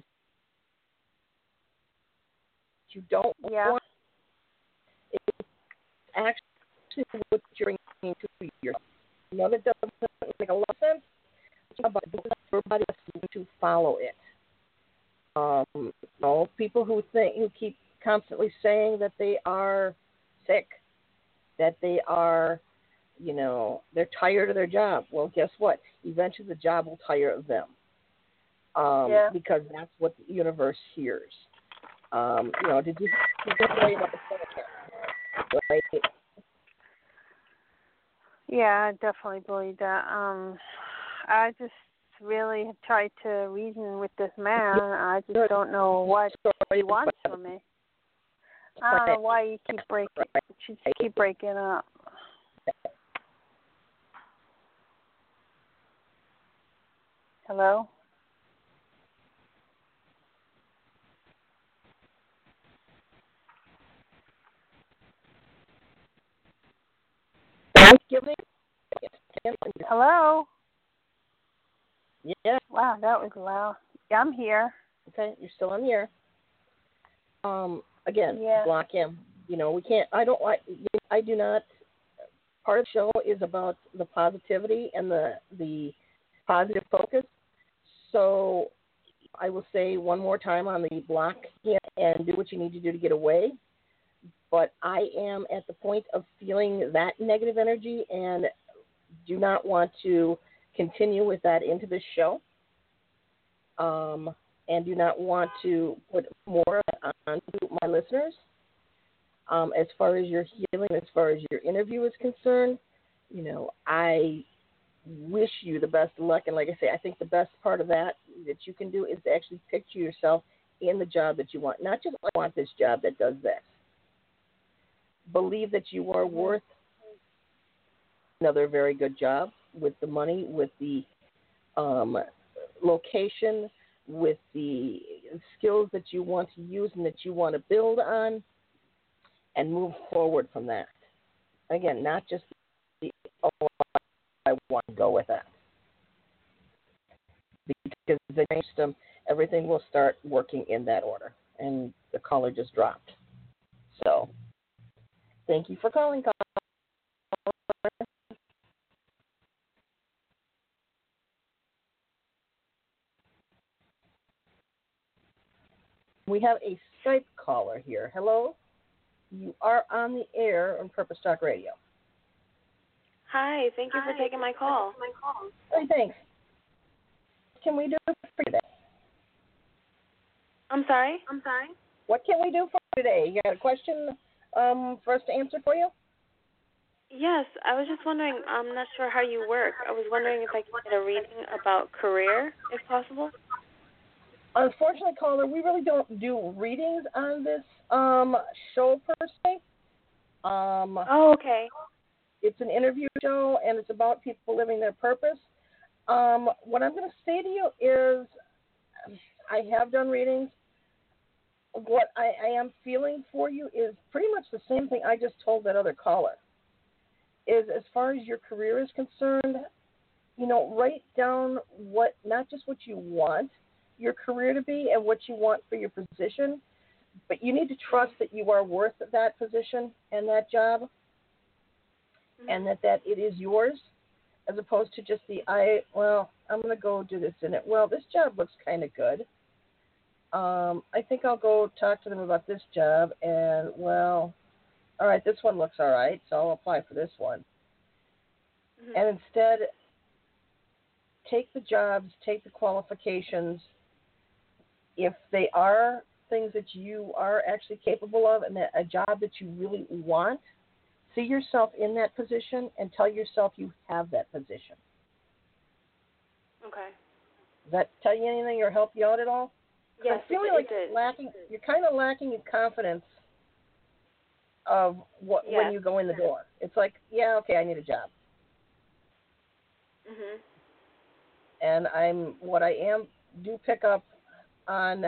you don't Yeah. want, it's actually what you're bringing to yourself. You know, that doesn't make a lot of sense, but everybody has to follow it. Um, you know, people who think, who keep constantly saying that they are sick, that they are, you know, they're tired of their job. Well, guess what? Eventually the job will tire of them. Um, Yeah. because that's what the universe hears. Um, you know, did you, did you tell you about the Senate? Right? Yeah, I definitely believe that. Um, I just really have tried to reason with this man. I just don't know what he wants from me. I don't know why you keep breaking. You just keep breaking up. Hello? Thanksgiving? Hello? Yeah. Wow, that was loud. Yeah, I'm here. Okay, you're still on the air. Um, again, Yeah. block him. You know, we can't. I don't like. I do not. Part of the show is about the positivity and the the positive focus. So I will say one more time on the block him and do what you need to do to get away. But I am at the point of feeling that negative energy and do not want to continue with that into this show. Um, and do not want to put more on to my listeners. Um, as far as your healing, as far as your interview is concerned, you know, I wish you the best of luck. And like I say, I think the best part of that that you can do is to actually picture yourself in the job that you want. Not just, I want this job that does this. Believe that you are worth another very good job with the money, with the um, location, with the skills that you want to use and that you want to build on, and move forward from that. Again, not just the, oh, I want to go with that. Because the system, everything will start working in that order. And the caller just dropped. So, thank you for calling, caller. We have a Skype caller here. Hello? You are on the air on Purpose Talk Radio. Hi, thank you for taking my call. Hey, thanks. What can we do for you today? I'm sorry? I'm sorry? What can we do for you today? You got a question um, for us to answer for you? Yes, I was just wondering, I'm not sure how you work. I was wondering if I could get a reading about career, if possible. Unfortunately, caller, we really don't do readings on this um, show per se. Um, Oh, okay. it's an interview show, and it's about people living their purpose. Um, what I'm going to say to you is I have done readings. What I, I am feeling for you is pretty much the same thing I just told that other caller. Is as far as your career is concerned, you know, write down what, not just what you want your career to be and what you want for your position, but you need to trust that you are worth that position and that job, mm-hmm. and that, that it is yours, as opposed to just the, I, well, I'm going to go do this in it. Well, this job looks kind of good. Um, I think I'll go talk to them about this job, and, well, all right, this one looks all right, so I'll apply for this one. Mm-hmm. And instead, take the jobs, take the qualifications. If they are things that you are actually capable of and that a job that you really want, see yourself in that position and tell yourself you have that position. Okay. Does that tell you anything or help you out at all? Yes, I'm feeling it, like it lacking. You're kind of lacking in confidence of what yes. when you go in the door. It's like, yeah, okay, I need a job. Mhm. And I'm what I am do pick up on.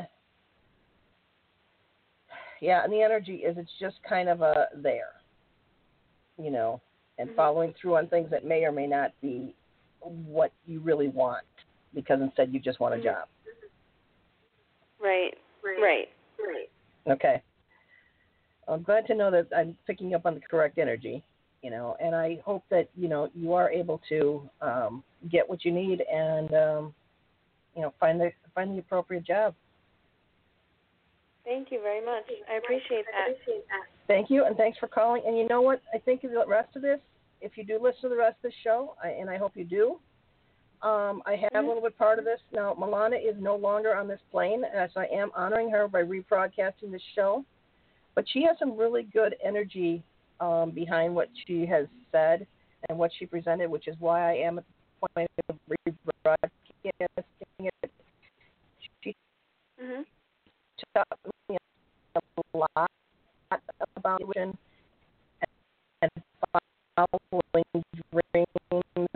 Yeah, and the energy is it's just kind of a there, you know, and mm-hmm. following through on things that may or may not be what you really want, because instead you just want a job. Right, right, right. Okay. I'm glad to know that I'm picking up on the correct energy, you know, and I hope that, you know, you are able to um, get what you need and, um, you know, find the find the appropriate job. Thank you very much. I appreciate that. Thank you, and thanks for calling. And you know what? I think the rest of this, if you do listen to the rest of the show, I, and I hope you do, um, I have mm-hmm. a little bit part of this. Now, Milana is no longer on this plane, as I am honoring her by rebroadcasting this show. But she has some really good energy um, behind what she has said and what she presented, which is why I am at the point of rebroadcasting it. She mm-hmm. taught me a lot about it and following dreams.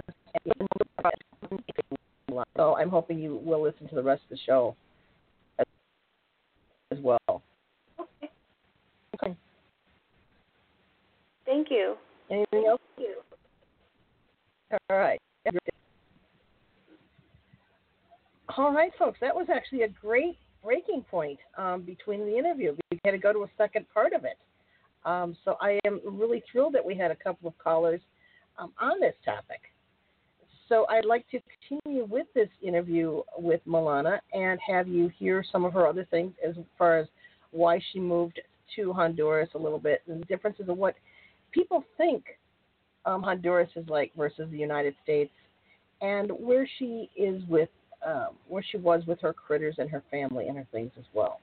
So I'm hoping you will listen to the rest of the show as, as well. Okay. Okay. Thank you. Anything else? Thank you. All right. All right, folks. That was actually a great breaking point um, between the interview. We had to go to a second part of it. Um, so I am really thrilled that we had a couple of callers um, on this topic. So I'd like to continue with this interview with Milana and have you hear some of her other things as far as why she moved to Honduras a little bit and the differences of what people think um, Honduras is like versus the United States, and where she is with, um, where she was with her critters and her family and her things as well.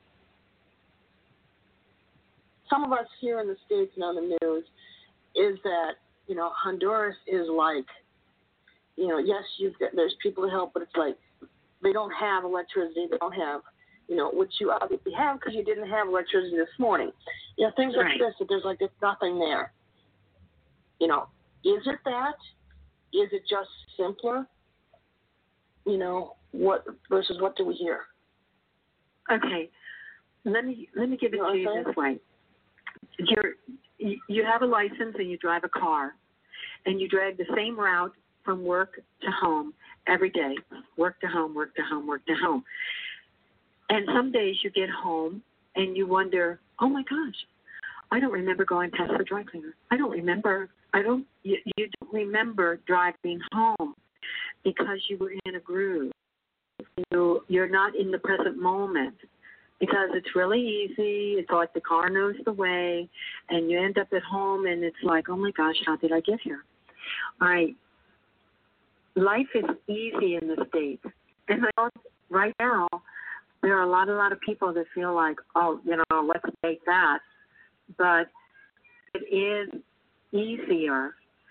Some of us here in the States and on the news is that, you know, Honduras is like, you know, yes, you've got, there's people to help, but it's like they don't have electricity. They don't have, you know, which you obviously have because you didn't have electricity this morning. You know, things Right. like this, that there's like there's nothing there. You know, is it that? Is it just simpler? You know, what versus what do we hear? Okay, let me let me give it You know to you what I'm this way. You're, you you have a license and you drive a car, and you drive the same route from work to home every day, work to home, work to home, work to home. And some days you get home and you wonder, oh my gosh, I don't remember going past the dry cleaner. I don't remember. I don't. You, you don't remember driving home because you were in a groove. You you're not in the present moment because it's really easy. It's like the car knows the way, and you end up at home and it's like, oh my gosh, how did I get here? All right. Life is easy in the States, and right now there are a lot, a lot of people that feel like, oh, you know, let's take that. But it is easier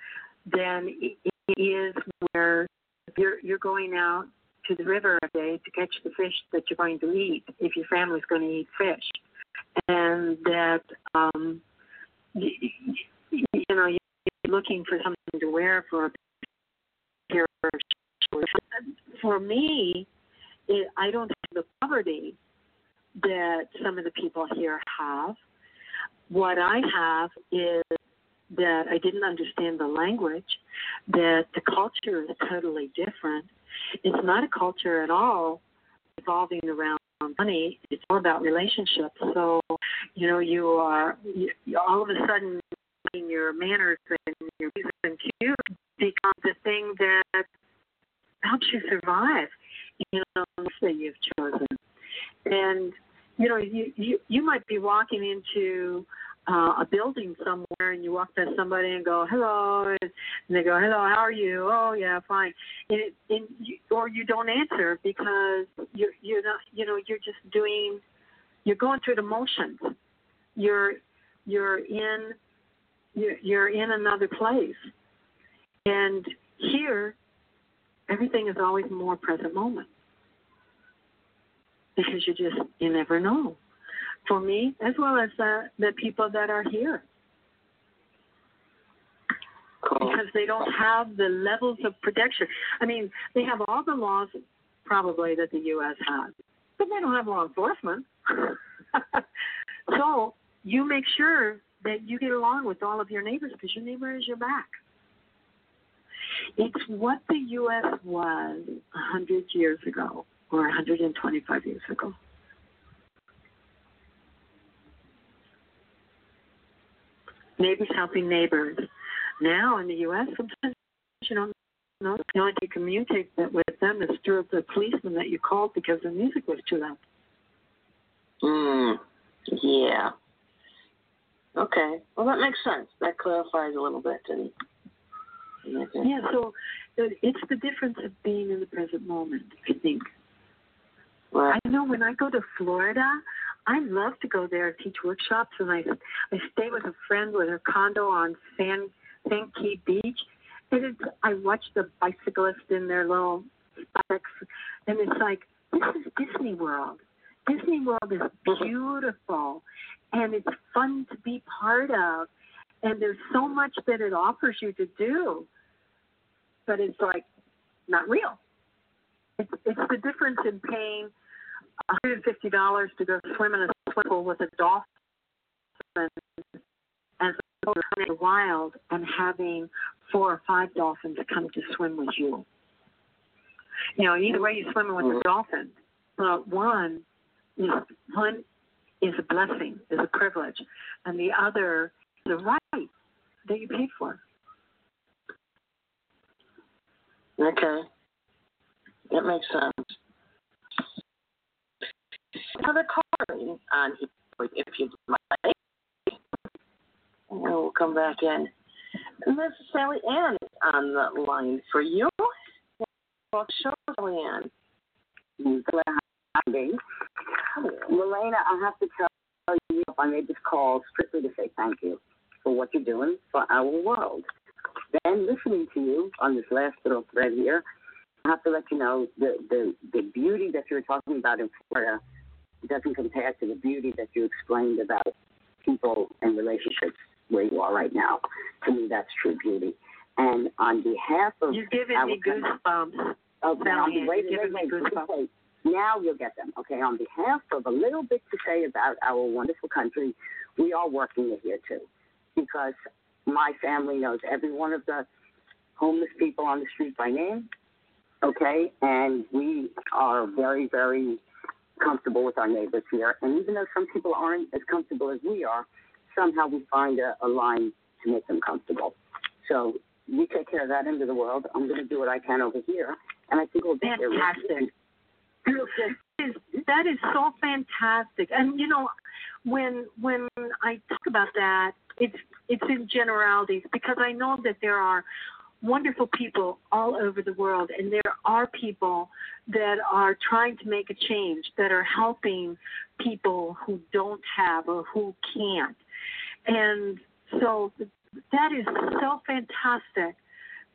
then it is where you're you're going out to the river every day to catch the fish that you're going to eat if your family's going to eat fish, and that um, you, you know you're looking for something to wear for a year. For me, it, I don't have the poverty that some of the people here have. What I have is that I didn't understand the language, that the culture is totally different. It's not a culture at all revolving around money. It's all about relationships. So, you know, you are you, you all of a sudden your manners and your P's and Q's become the thing that helps you survive, you know, that you've chosen. And, you know, you, you, you might be walking into uh, a building somewhere and you walk past somebody and go, hello, and they go, hello, how are you? Oh, yeah, fine. And, it, and you, or you don't answer because you're, you're not, you know, you're just doing, you're going through the motions. You're, you're in, you're, you're in another place. And here, everything is always more present moment because you just, you never know. For me, as well as the, the people that are here. Cool. Because they don't have the levels of protection. I mean, they have all the laws probably that the U S has, but they don't have law enforcement. So you make sure that you get along with all of your neighbors because your neighbor is your back. It's what the U S was one hundred years ago or one hundred twenty-five years ago. Neighbors helping neighbors. Now in the U S, sometimes you don't know. The only way you communicate with them is through the policeman that you called because the music was too loud. Mm, yeah. Okay. Well, that makes sense. That clarifies a little bit. And yeah, so it's the difference of being in the present moment, I think. Right. I know when I go to Florida, I love to go there and teach workshops, and I I stay with a friend with her condo on San San Key Beach, and it's, I watch the bicyclists in their little bikes, and it's like, this is Disney World. Disney World is beautiful, and it's fun to be part of, and there's so much that it offers you to do, but it's like not real. It's, it's the difference in paying one hundred fifty dollars to go swim in a swimming pool with a dolphin as opposed to in the wild and having four or five dolphins come to swim with you. You know, either way you're swimming with a dolphin, but one is, one is a blessing, is a privilege, and the other is a right that you paid for. Okay. That makes sense. Another card on here, if you'd like. And we'll come back in. And this is Sally Ann on the line for you. Well, show Sally Ann. Milena, I have to tell you, I made this call strictly to say thank you for what you're doing for our world. Then listening to you on this last little thread here, I have to let you know the, the, the beauty that you're talking about in Florida doesn't compare to the beauty that you explained about people and relationships where you are right now. To me, that's true beauty. And on behalf of... You're giving me goosebumps. Okay, on the, wait, You're wait, giving me wait, goosebumps. wait. Now you'll get them. Okay, on behalf of a little bit to say about our wonderful country, we are working here too. Because my family knows every one of the homeless people on the street by name. Okay, and we are very, very comfortable with our neighbors here. And even though some people aren't as comfortable as we are, somehow we find a, a line to make them comfortable. So we take care of that end of the world. I'm going to do what I can over here, and I think we'll get there. Fantastic. That is, that is so fantastic. And, you know, when when I talk about that, it's it's in generalities because I know that there are wonderful people all over the world, and there are people that are trying to make a change, that are helping people who don't have or who can't. And so that is so fantastic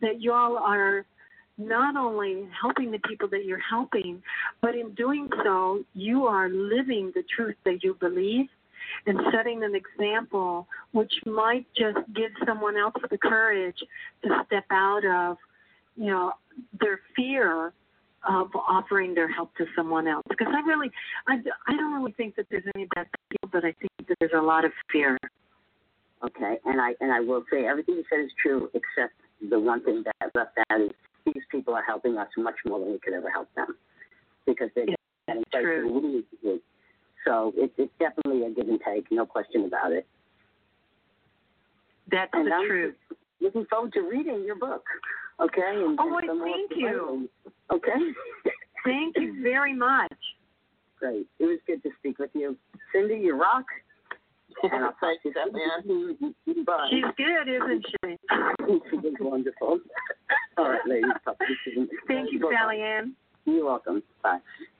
that y'all are not only helping the people that you're helping, but in doing so, you are living the truth that you believe and setting an example which might just give someone else the courage to step out of, you know, their fear of offering their help to someone else. Because I really, I, I don't really think that there's any bad people, but I think that there's a lot of fear. Okay, and I and I will say everything you said is true, except the one thing that I left out is these people are helping us much more than we could ever help them, because they're getting places we need to be. So it, it's definitely a give and take, no question about it. That's and the I'm truth. Looking forward to reading your book. Okay. And, oh, and thank you. Okay. Thank you very much. Great. It was good to speak with you, Cindy. You rock. And I'll talk to you soon. Bye. She's good, isn't she? She is wonderful. All right, ladies. Talk to you soon. Thank you, Sally Ann. You're welcome. Bye.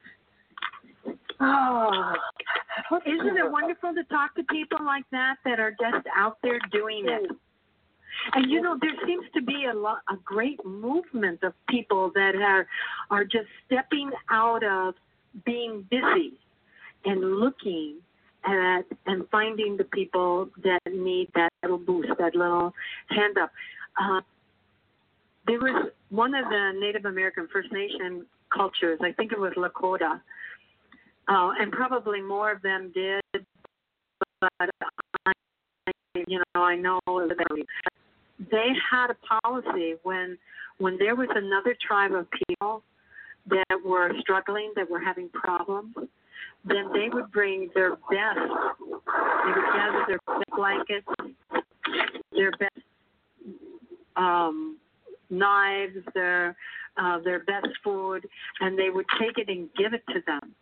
Oh, isn't it wonderful to talk to people like that that are just out there doing it? And you know, there seems to be a lot, a great movement of people that are are just stepping out of being busy and looking at and finding the people that need that little boost, that little hand up. Uh, there was one of the Native American First Nation cultures, I think it was Lakota, uh, and probably more of them did, but I, you know, I know they had a policy when when there was another tribe of people that were struggling, that were having problems, then they would bring their best. They would gather their best blankets, their best um, knives, their uh, their best food, and they would take it and give it to them.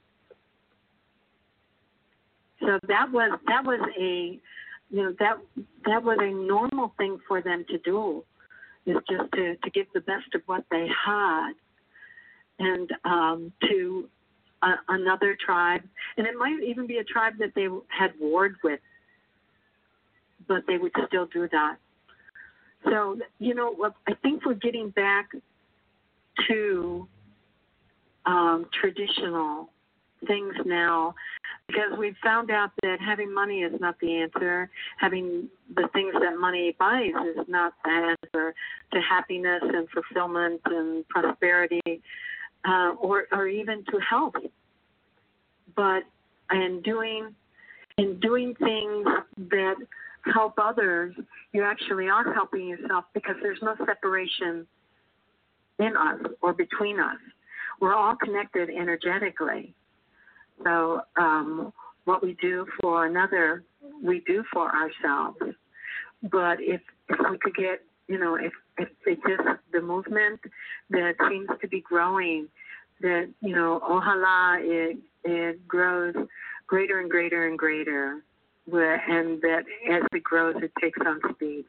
So that was that was a you know that that was a normal thing for them to do, is just to, to give the best of what they had, and um, to uh, another tribe, and it might even be a tribe that they had warred with, but they would still do that. So you know, I think we're getting back to um, traditional things now, because we've found out that having money is not the answer. Having the things that money buys is not the answer to happiness and fulfillment and prosperity, uh, or or even to health. But in doing in doing things that help others, you actually are helping yourself, because there's no separation in us or between us. We're all connected energetically. So um, what we do for another, we do for ourselves. But if, if we could get, you know, if, if it's just the movement that seems to be growing, that, you know, ojalá it, it grows greater and greater and greater, where, and that as it grows, it takes on speed.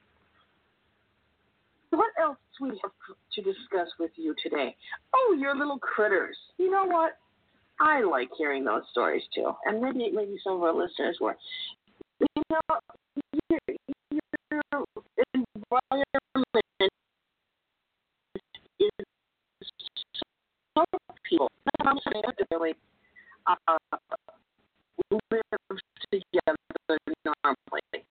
What else do we have to discuss with you today? Oh, your little critters. You know what? I like hearing those stories too, and maybe maybe some of our listeners were. You know, your, your environment is so people not necessarily uh, live together normally.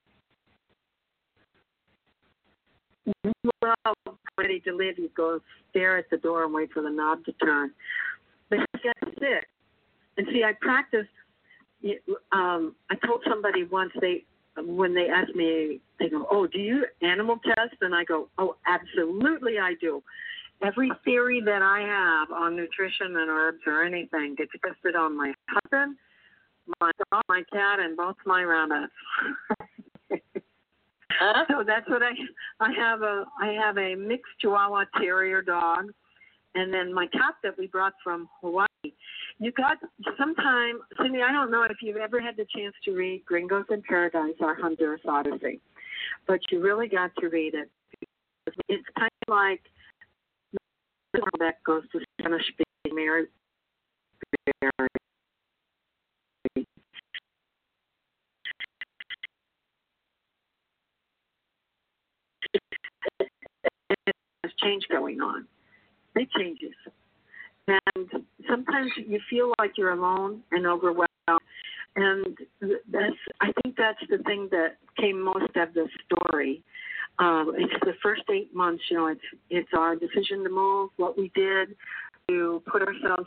Well, ready to live, you go stare at the door and wait for the knob to turn. But he got sick. And see, I practiced. Um, I told somebody once, they when they asked me, they go, "Oh, do you animal test?" And I go, "Oh, absolutely, I do. Every theory that I have on nutrition and herbs or anything gets tested on my husband, my dog, my cat, and both my rabbits." uh, so that's what I I have a I have a mixed Chihuahua Terrier dog, and then my cat that we brought from Hawaii. You got sometime, Cindy, I don't know if you've ever had the chance to read Gringos in Paradise or Honduras Odyssey, but you really got to read it. It's kind of like that goes to Spanish being married. change going on, big changes. And sometimes you feel like you're alone and overwhelmed. And that's, I think that's the thing that came most of the story. Um, it's the first eight months, you know, it's it's our decision to move, what we did to put ourselves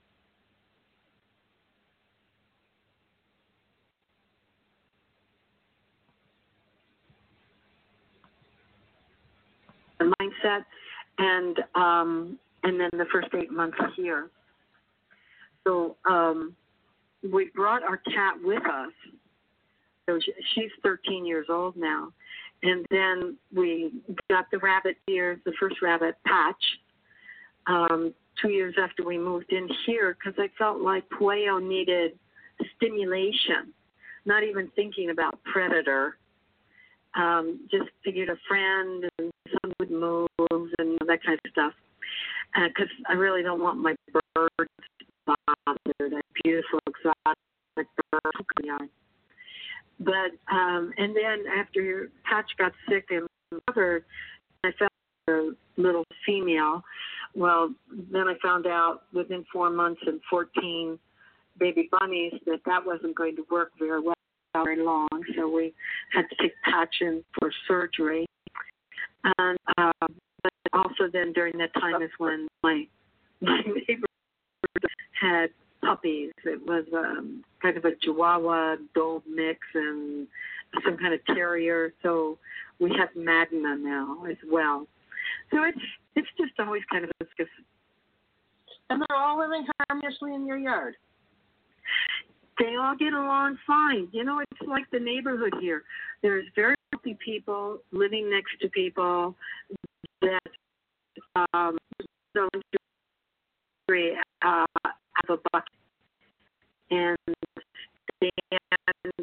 in mindset, and um, and then the first eight months here. So um, we brought our cat with us. So she's thirteen years old now. And then we got the rabbit here, the first rabbit, Patch, um, two years after we moved in here, because I felt like Pueo needed stimulation, not even thinking about predator. Um, just figured a friend and some would move and that kind of stuff. Because uh, I really don't want my birds bothered. That beautiful exotic bird. But um, and then after Patch got sick and recovered, I found a little female. Well, then I found out within four months and fourteen baby bunnies that that wasn't going to work very well very long. So we had to take Patch in for surgery. And um, but also then during that time is when my my neighbor had puppies. It was um, kind of a Chihuahua Dove mix and some kind of terrier. So we have Magna now as well. So it's it's just always kind of a discussion. And they're all living harmoniously in your yard. They all get along fine. You know, it's like the neighborhood here. There's very healthy people living next to people that um, don't agree. Uh, have a bucket and stand,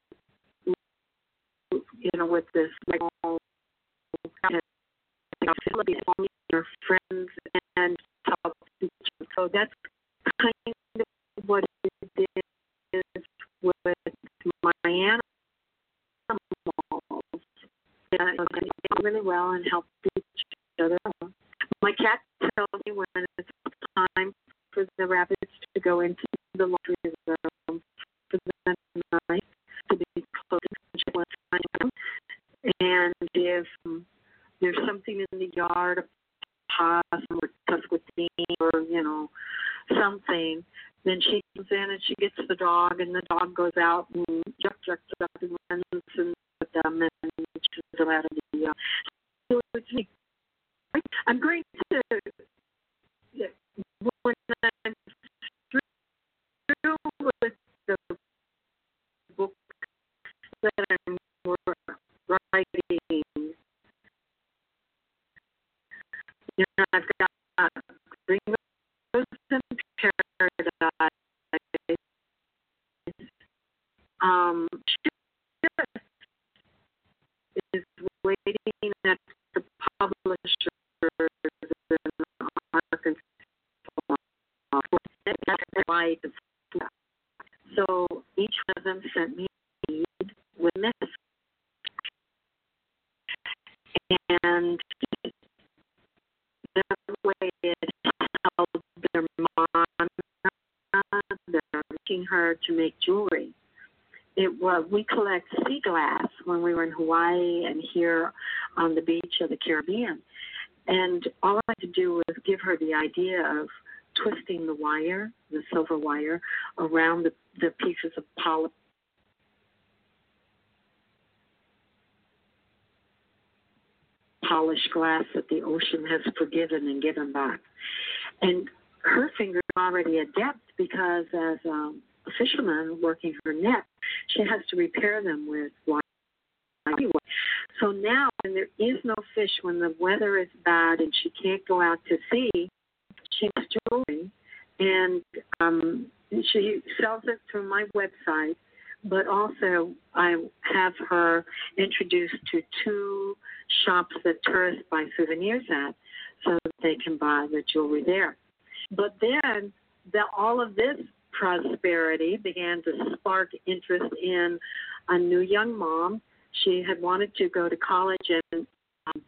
you know, with this like your friends and talk to each other. So that's kind of what it is with my animals. And I do really well and help each other. My cat tells me when it's time for the rabbits to go into the laundry room for the night to be close to one time. And if um, there's something in the yard, a possum or tusquatine or, you know, something, then she comes in and she gets the dog, and the dog goes out and yuck, yuck, yuck, and runs and with them and chews them out of the yard. So it's me. I'm going to. When I'm through with the book that I'm writing, you know, I've got Gringos in Paradise. Um, is waiting at the publisher in Arkansas. So each one of them sent me a lead with this. And that way it helped their mom, they're teaching her to make jewelry. It was, we collect sea glass when we were in Hawaii and here on the beach of the Caribbean. And all I had to do was give her the idea of twisting the wire, the silver wire, around the, the pieces of poly- polished glass that the ocean has forgiven and given back. And her fingers are already adept because as um, a fisherman working her net, she has to repair them with wire. So now when there is no fish, when the weather is bad and she can't go out to sea, she makes jewelry, and um, she sells it through my website, but also I have her introduced to two shops that tourists buy souvenirs at so that they can buy the jewelry there. But then the, all of this prosperity began to spark interest in a new young mom. She had wanted to go to college and um,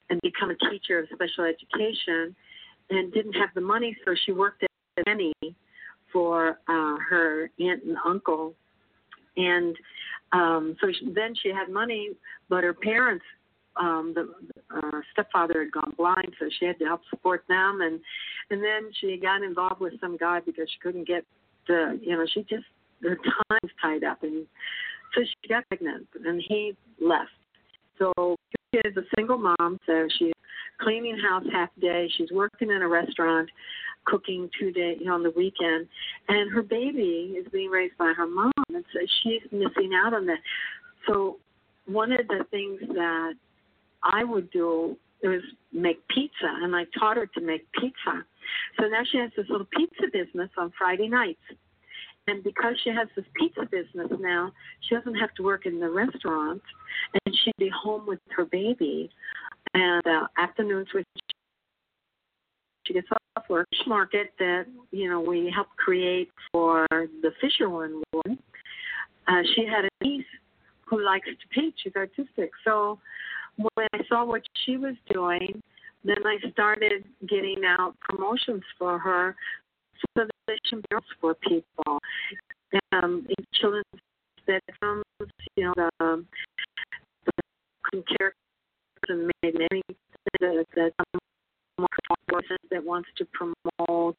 and become a teacher of special education, and didn't have the money, so she worked at a nanny for uh, her aunt and uncle. And um, so she, then she had money, but her parents, um, the uh, stepfather had gone blind, so she had to help support them. And and then she got involved with some guy because she couldn't get the, you know, she just, her time's tied up. And so she got pregnant, and he left. So she is a single mom, so she's cleaning house half day. She's working in a restaurant, cooking two days, you know, on the weekend. And her baby is being raised by her mom, and so she's missing out on that. So one of the things that I would do is make pizza, and I taught her to make pizza. So now she has this little pizza business on Friday nights. And because she has this pizza business now, she doesn't have to work in the restaurant, and she'd be home with her baby. And uh, afternoons, when she gets off work, fish market that, you know, we helped create for the Fisherman woman, uh, she had a niece who likes to paint. She's artistic. So when I saw what she was doing, then I started getting out promotions for her so that they should be for people. Um, in children's bedrooms, you know, the, the characters and made many that, that that wants to promote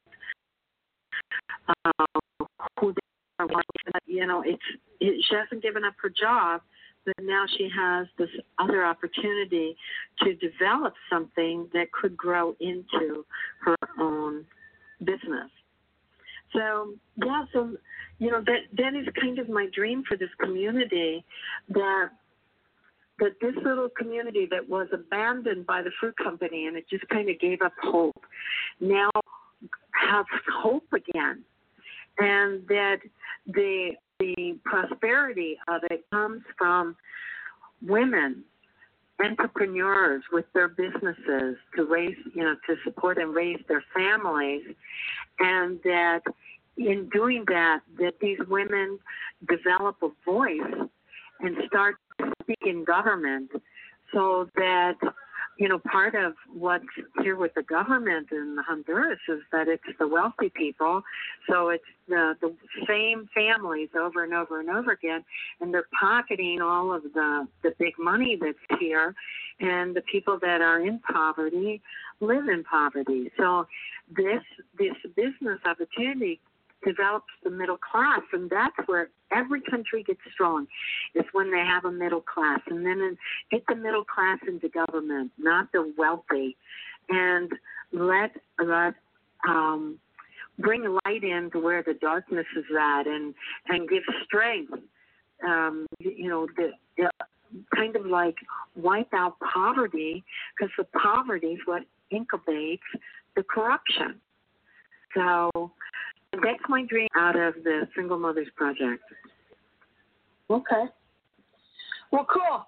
uh, who they are. You know, it's it, she hasn't given up her job, but now she has this other opportunity to develop something that could grow into her own business. So, yeah, so, you know, that that is kind of my dream for this community, that that this little community that was abandoned by the fruit company and it just kind of gave up hope, now has hope again, and that the the prosperity of it comes from women, entrepreneurs with their businesses to raise, you know, to support and raise their families, and that in doing that, that these women develop a voice and start to speak in government, so that, you know, part of what's here with the government in Honduras is that it's the wealthy people, so it's the, the same families over and over and over again, and they're pocketing all of the, the big money that's here, and the people that are in poverty live in poverty. So this this business opportunity develops the middle class, and that's where every country gets strong, is when they have a middle class. And then get the middle class into government, not the wealthy, and let, let um, bring light into where the darkness is at, and, and give strength, um, you know, the, the kind of like wipe out poverty, because the poverty is what incubates the corruption. So that's my dream out of the Single Mothers Project. Okay. Well, cool.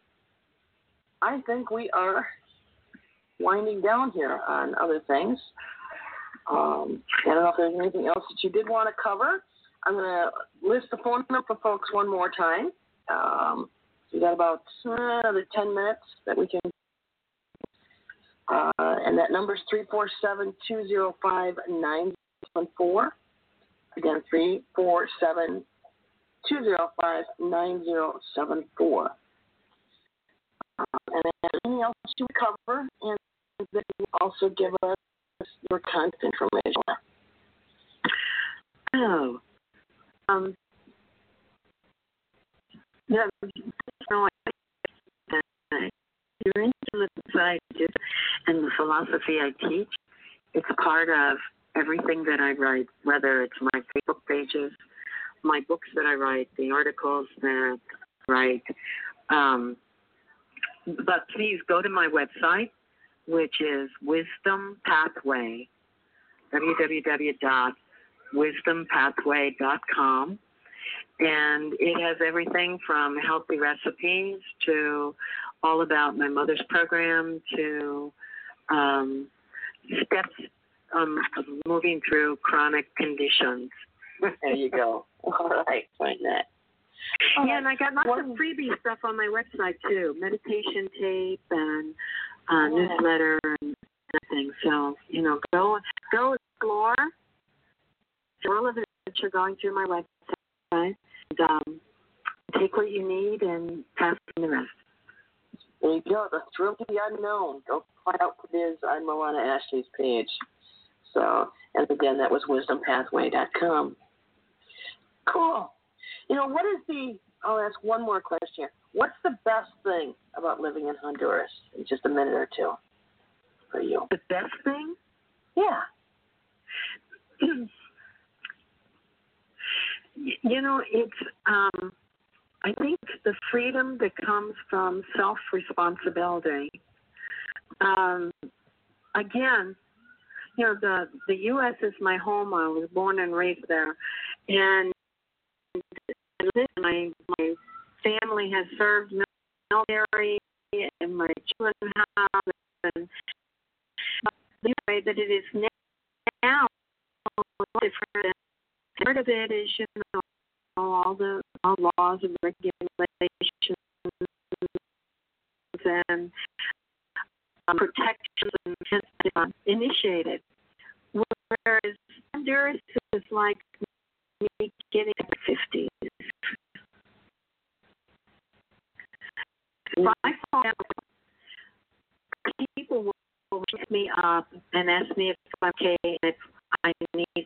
I think we are winding down here on other things. Um, I don't know if there's anything else that you did want to cover. I'm going to list the phone number for folks one more time. Um, we got about uh, another ten minutes that we can. Uh, and that number is three four seven, two zero five, nine seven four. Again, three four seven, two zero five, nine zero seven four. Uh, and then anything else you cover, and then you also give us your contact information. Oh. Um, yeah, no, you're into the science and the philosophy I teach. It's part of everything that I write, whether it's my Facebook pages, my books that I write, the articles that I write. Um, but please go to my website, which is Wisdom Pathway, w w w dot wisdom pathway dot com. And it has everything from healthy recipes to all about my mother's program to um, steps um, of moving through chronic conditions. There you go. All right, find that. All yeah, right. And I got lots One. of freebie stuff on my website too, meditation tape and uh, newsletter and everything. So, you know, go go explore. All of it you're going through my website. And, um, take what you need and pass on the rest. There you go. The Thrill to the Unknown. Go find out what it is on Moana Ashley's page. So, and again, that was wisdom pathway dot com. Cool. You know, what is the, I'll ask one more question here. What's the best thing about living in Honduras in just a minute or two for you? The best thing? Yeah. You know, it's, um, I think the freedom that comes from self-responsibility. Um, again, you know, the, the U S is my home. I was born and raised there. And my, my family has served military, and my children have. And the way that it is now, different. Part of it is, you know, all the all laws and regulations and um, protections and uh, initiated. Whereas Honduras is like me getting to the fifties. By far, people will pick me up and ask me if I'm okay, if I need.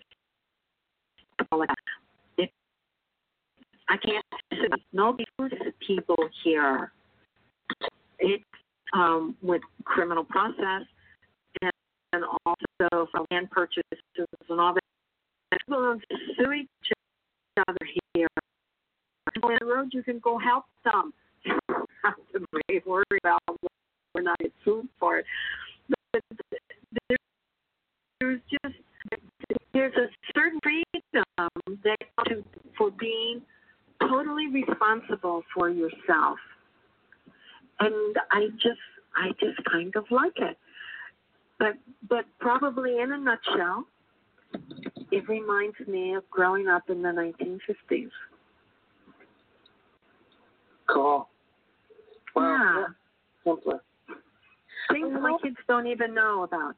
If I can't no people here. It's um, with criminal process and, and also for land purchases and all that. People sue each other here. On the road, you can go help them. You don't have to be worried about we're not getting sued for it. But there, there's just there's a certain freedom that to, for being totally responsible for yourself, and I just I just kind of like it. But but probably in a nutshell, it reminds me of growing up in the nineteen fifties. Cool. Well, Yeah. yeah. Simpler. Things my kids don't even know about.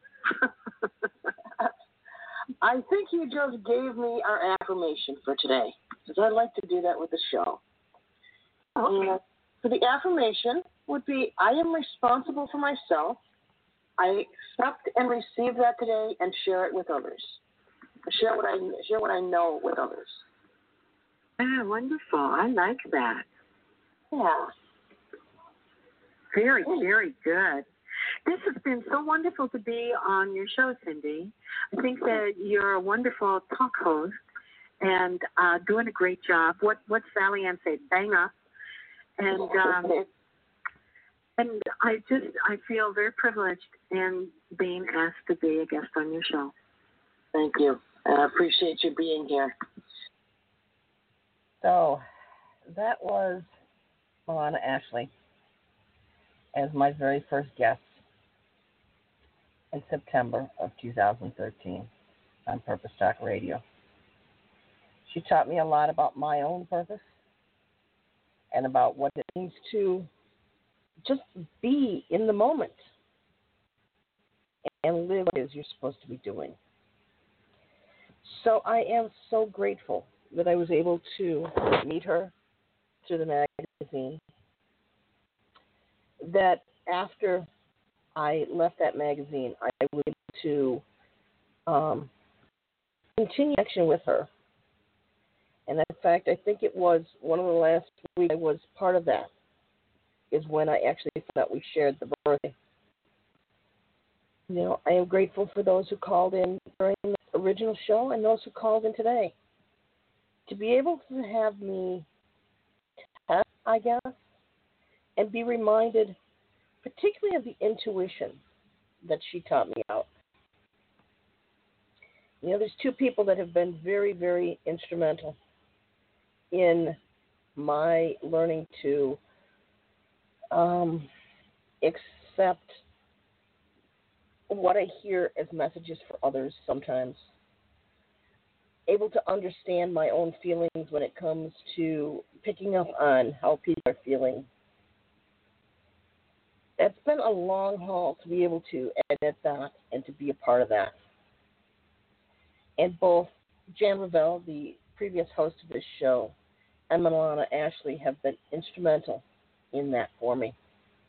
I think you just gave me our affirmation for today, because I like to do that with the show. Okay. And so the affirmation would be, I am responsible for myself. I accept and receive that today and share it with others. Share what I share what I know with others. Ah, wonderful. I like that. Yeah. Very, very good. This has been so wonderful to be on your show, Cindy. I think that you're a wonderful talk host and uh, doing a great job. What what's Sally Ann say? Bang up. And um, and I just I feel very privileged in being asked to be a guest on your show. Thank you. I appreciate you being here. So that was Moana Ashley as my very first guest in September of two thousand thirteen on Purpose Talk Radio. She taught me a lot about my own purpose and about what it means to just be in the moment and live as you're supposed to be doing. So I am so grateful that I was able to meet her through the magazine, that after I left that magazine, I was able to um, continue action with her. And in fact, I think it was one of the last weeks I was part of that, is when I actually found out we shared the birthday. You know, I am grateful for those who called in during the original show and those who called in today. To be able to have me test, I guess, and be reminded particularly of the intuition that she taught me out. You know, there's two people that have been very, very instrumental in my learning to um, accept what I hear as messages for others sometimes, able to understand my own feelings when it comes to picking up on how people are feeling, It's been a long haul to be able to edit that and to be a part of that. And both Jan Ravel, the previous host of this show, and Milana Ashley have been instrumental in that for me.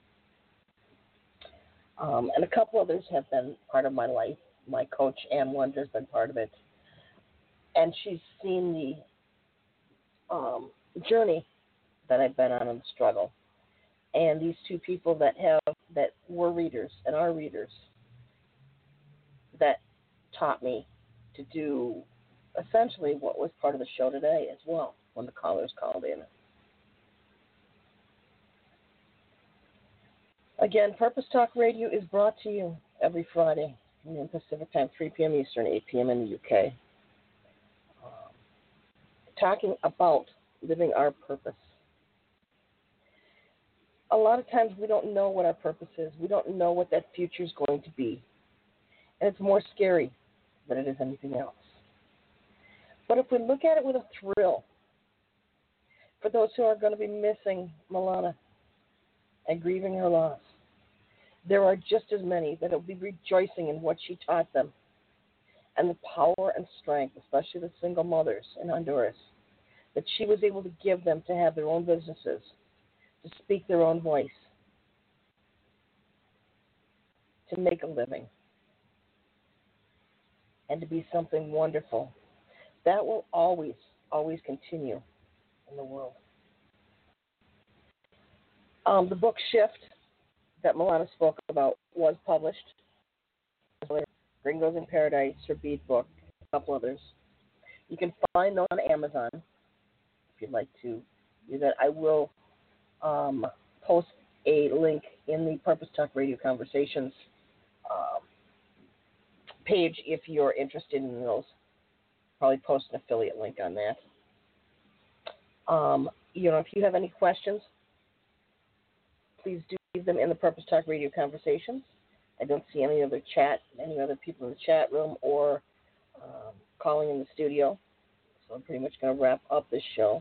Um, and a couple others have been part of my life. My coach, Ann Wonder, has been part of it. And she's seen the um, journey that I've been on in the struggle. And these two people that have that were readers and are readers that taught me to do essentially what was part of the show today as well when the callers called in. Again, Purpose Talk Radio is brought to you every Friday in Pacific Time, three p.m. Eastern, eight p.m. in the U K. Um, talking about living our purpose. A lot of times we don't know what our purpose is. We don't know what that future is going to be. And it's more scary than it is anything else. But if we look at it with a thrill, for those who are going to be missing Milana and grieving her loss, there are just as many that will be rejoicing in what she taught them and the power and strength, especially the single mothers in Honduras, that she was able to give them to have their own businesses, to speak their own voice, to make a living, and to be something wonderful. That will always, always continue in the world. Um, the book Shift that Milana spoke about was published. Gringos in Paradise, her bead book, a couple others. You can find those on Amazon if you'd like to do that. I will um, post a link in the Purpose Talk Radio Conversations um, page if you're interested in those. Probably post an affiliate link on that. Um, you know, if you have any questions, please do leave them in the Purpose Talk Radio Conversations. I don't see any other chat, any other people in the chat room or um, calling in the studio. So I'm pretty much going to wrap up this show.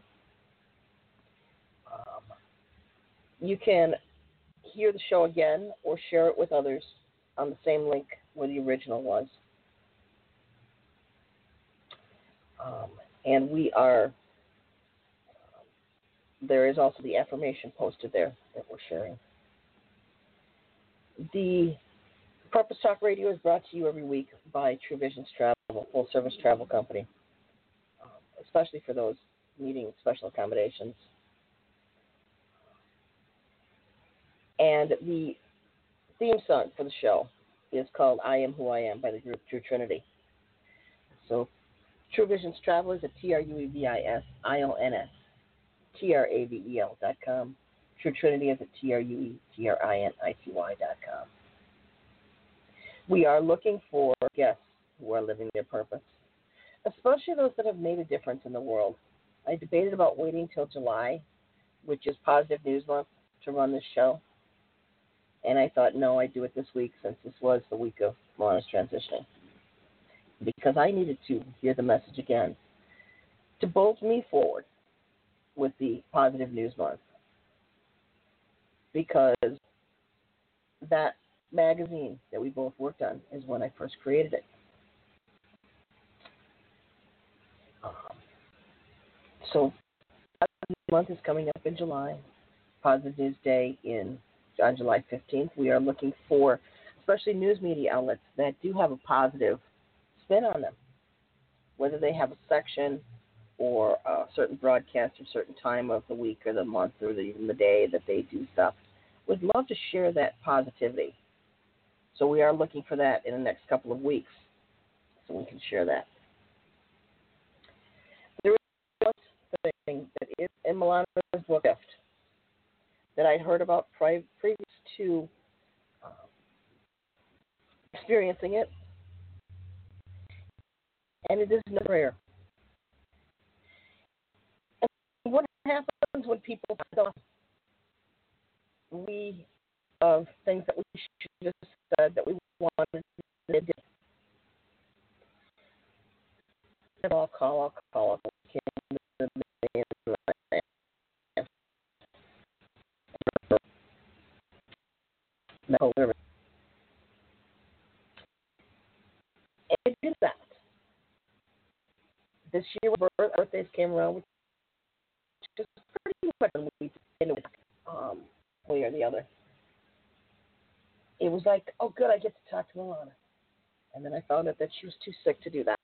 Um, you can hear the show again or share it with others on the same link where the original was. Um, and we are, um, there is also the affirmation posted there that we're sharing. The Purpose Talk Radio is brought to you every week by True Visions Travel, a full-service travel company, um, especially for those needing special accommodations. And the theme song for the show is called I Am Who I Am by the group True Trinity. So True Visions Travel is at T R U E V I S I O N S T R A V E L dot com. True Trinity is at T R U E T R I N I T Y dot com. We are looking for guests who are living their purpose, especially those that have made a difference in the world. I debated about waiting till July, which is Positive News Month, to run this show. And I thought, no, I'd do it this week since this was the week of Milana's transitioning. Because I needed to hear the message again to bolt me forward with the Positive News Month. Because that magazine that we both worked on is when I first created it. Um, so, Positive News Month is coming up in July. Positive News Day in on July fifteenth. We are looking for, especially news media outlets that do have a positive spin on them, whether they have a section or a certain broadcast or certain time of the week or the month or the, even the day that they do stuff. We'd love to share that positivity. So we are looking for that in the next couple of weeks so we can share that. There is one thing that is in Milana's book Gift that I'd heard about pri- previous to um, experiencing it, and it is no prayer. And what happens when people find out we of things that we should have said that we wanted to do? I'll call, I'll call, I'll call. this year when birth, birthdays came around, which is pretty much when we did it, um, one way or the other. It was like, oh, good, I get to talk to Milana. And then I found out that she was too sick to do that.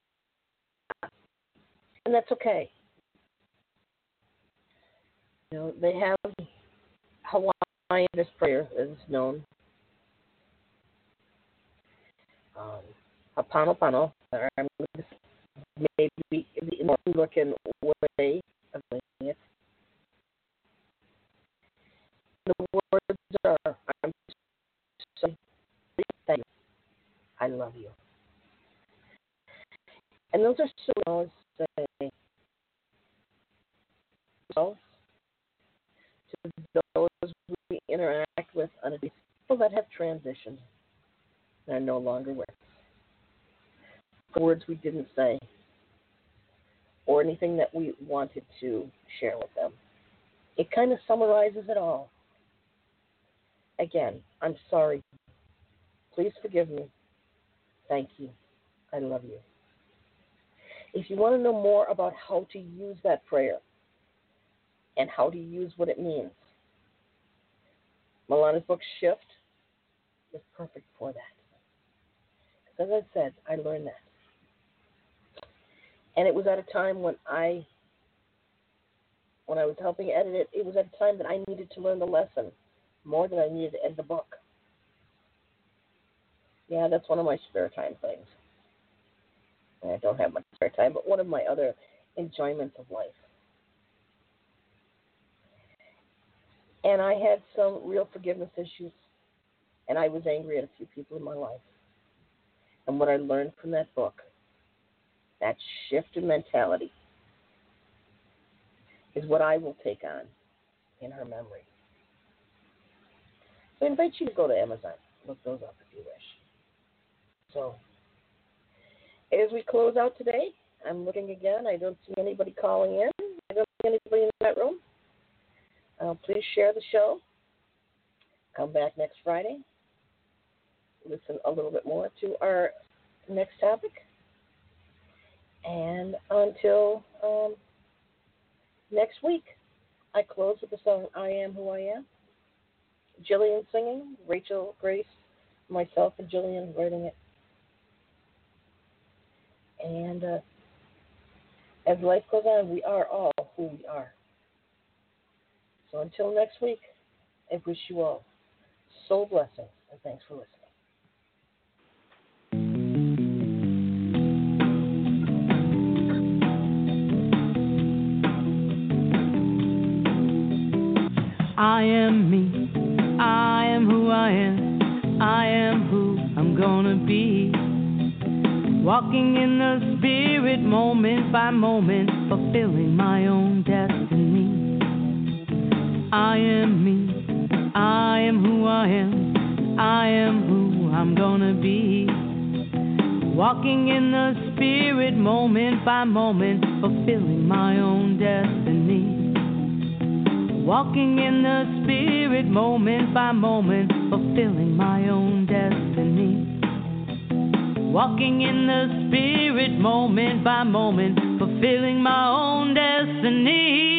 And that's okay. You know, they have Hawaiian, this prayer is known. Um, Ha'aponopono, or maybe the more looking way of doing it. The words are, I'm so thank you. I love you. And those are so say to those we interact with on a people that have transitioned and are no longer with us. Words we didn't say or anything that we wanted to share with them. It kind of summarizes it all. Again, I'm sorry. Please forgive me. Thank you. I love you. If you want to know more about how to use that prayer and how to use what it means, Milana's book, Shift, is perfect for that. As I said, I learned that. And it was at a time when I, when I was helping edit it, it was at a time that I needed to learn the lesson more than I needed to edit the book. Yeah, that's one of my spare time things. I don't have much spare time, but one of my other enjoyments of life. And I had some real forgiveness issues, and I was angry at a few people in my life. And what I learned from that book, that shift in mentality, is what I will take on in her memory. So I invite you to go to Amazon, look those up if you wish. So, as we close out today, I'm looking again. I don't see anybody calling in. I don't see anybody in that room. Uh, please share the show. Come back next Friday. Listen a little bit more to our next topic. And until um, next week, I close with the song I Am Who I Am. Jillian singing, Rachel, Grace, myself, and Jillian writing it. And uh, as life goes on, we are all who we are. So until next week, I wish you all soul blessings, and thanks for listening. I am me. I am who I am. I am who I'm gonna be. Walking in the spirit moment by moment, fulfilling my own destiny. I am me. I am who I am. I am who I'm gonna be. Walking in the spirit moment by moment, fulfilling my own destiny. Walking in the spirit moment by moment, fulfilling my own destiny. Walking in the spirit moment by moment, fulfilling my own destiny.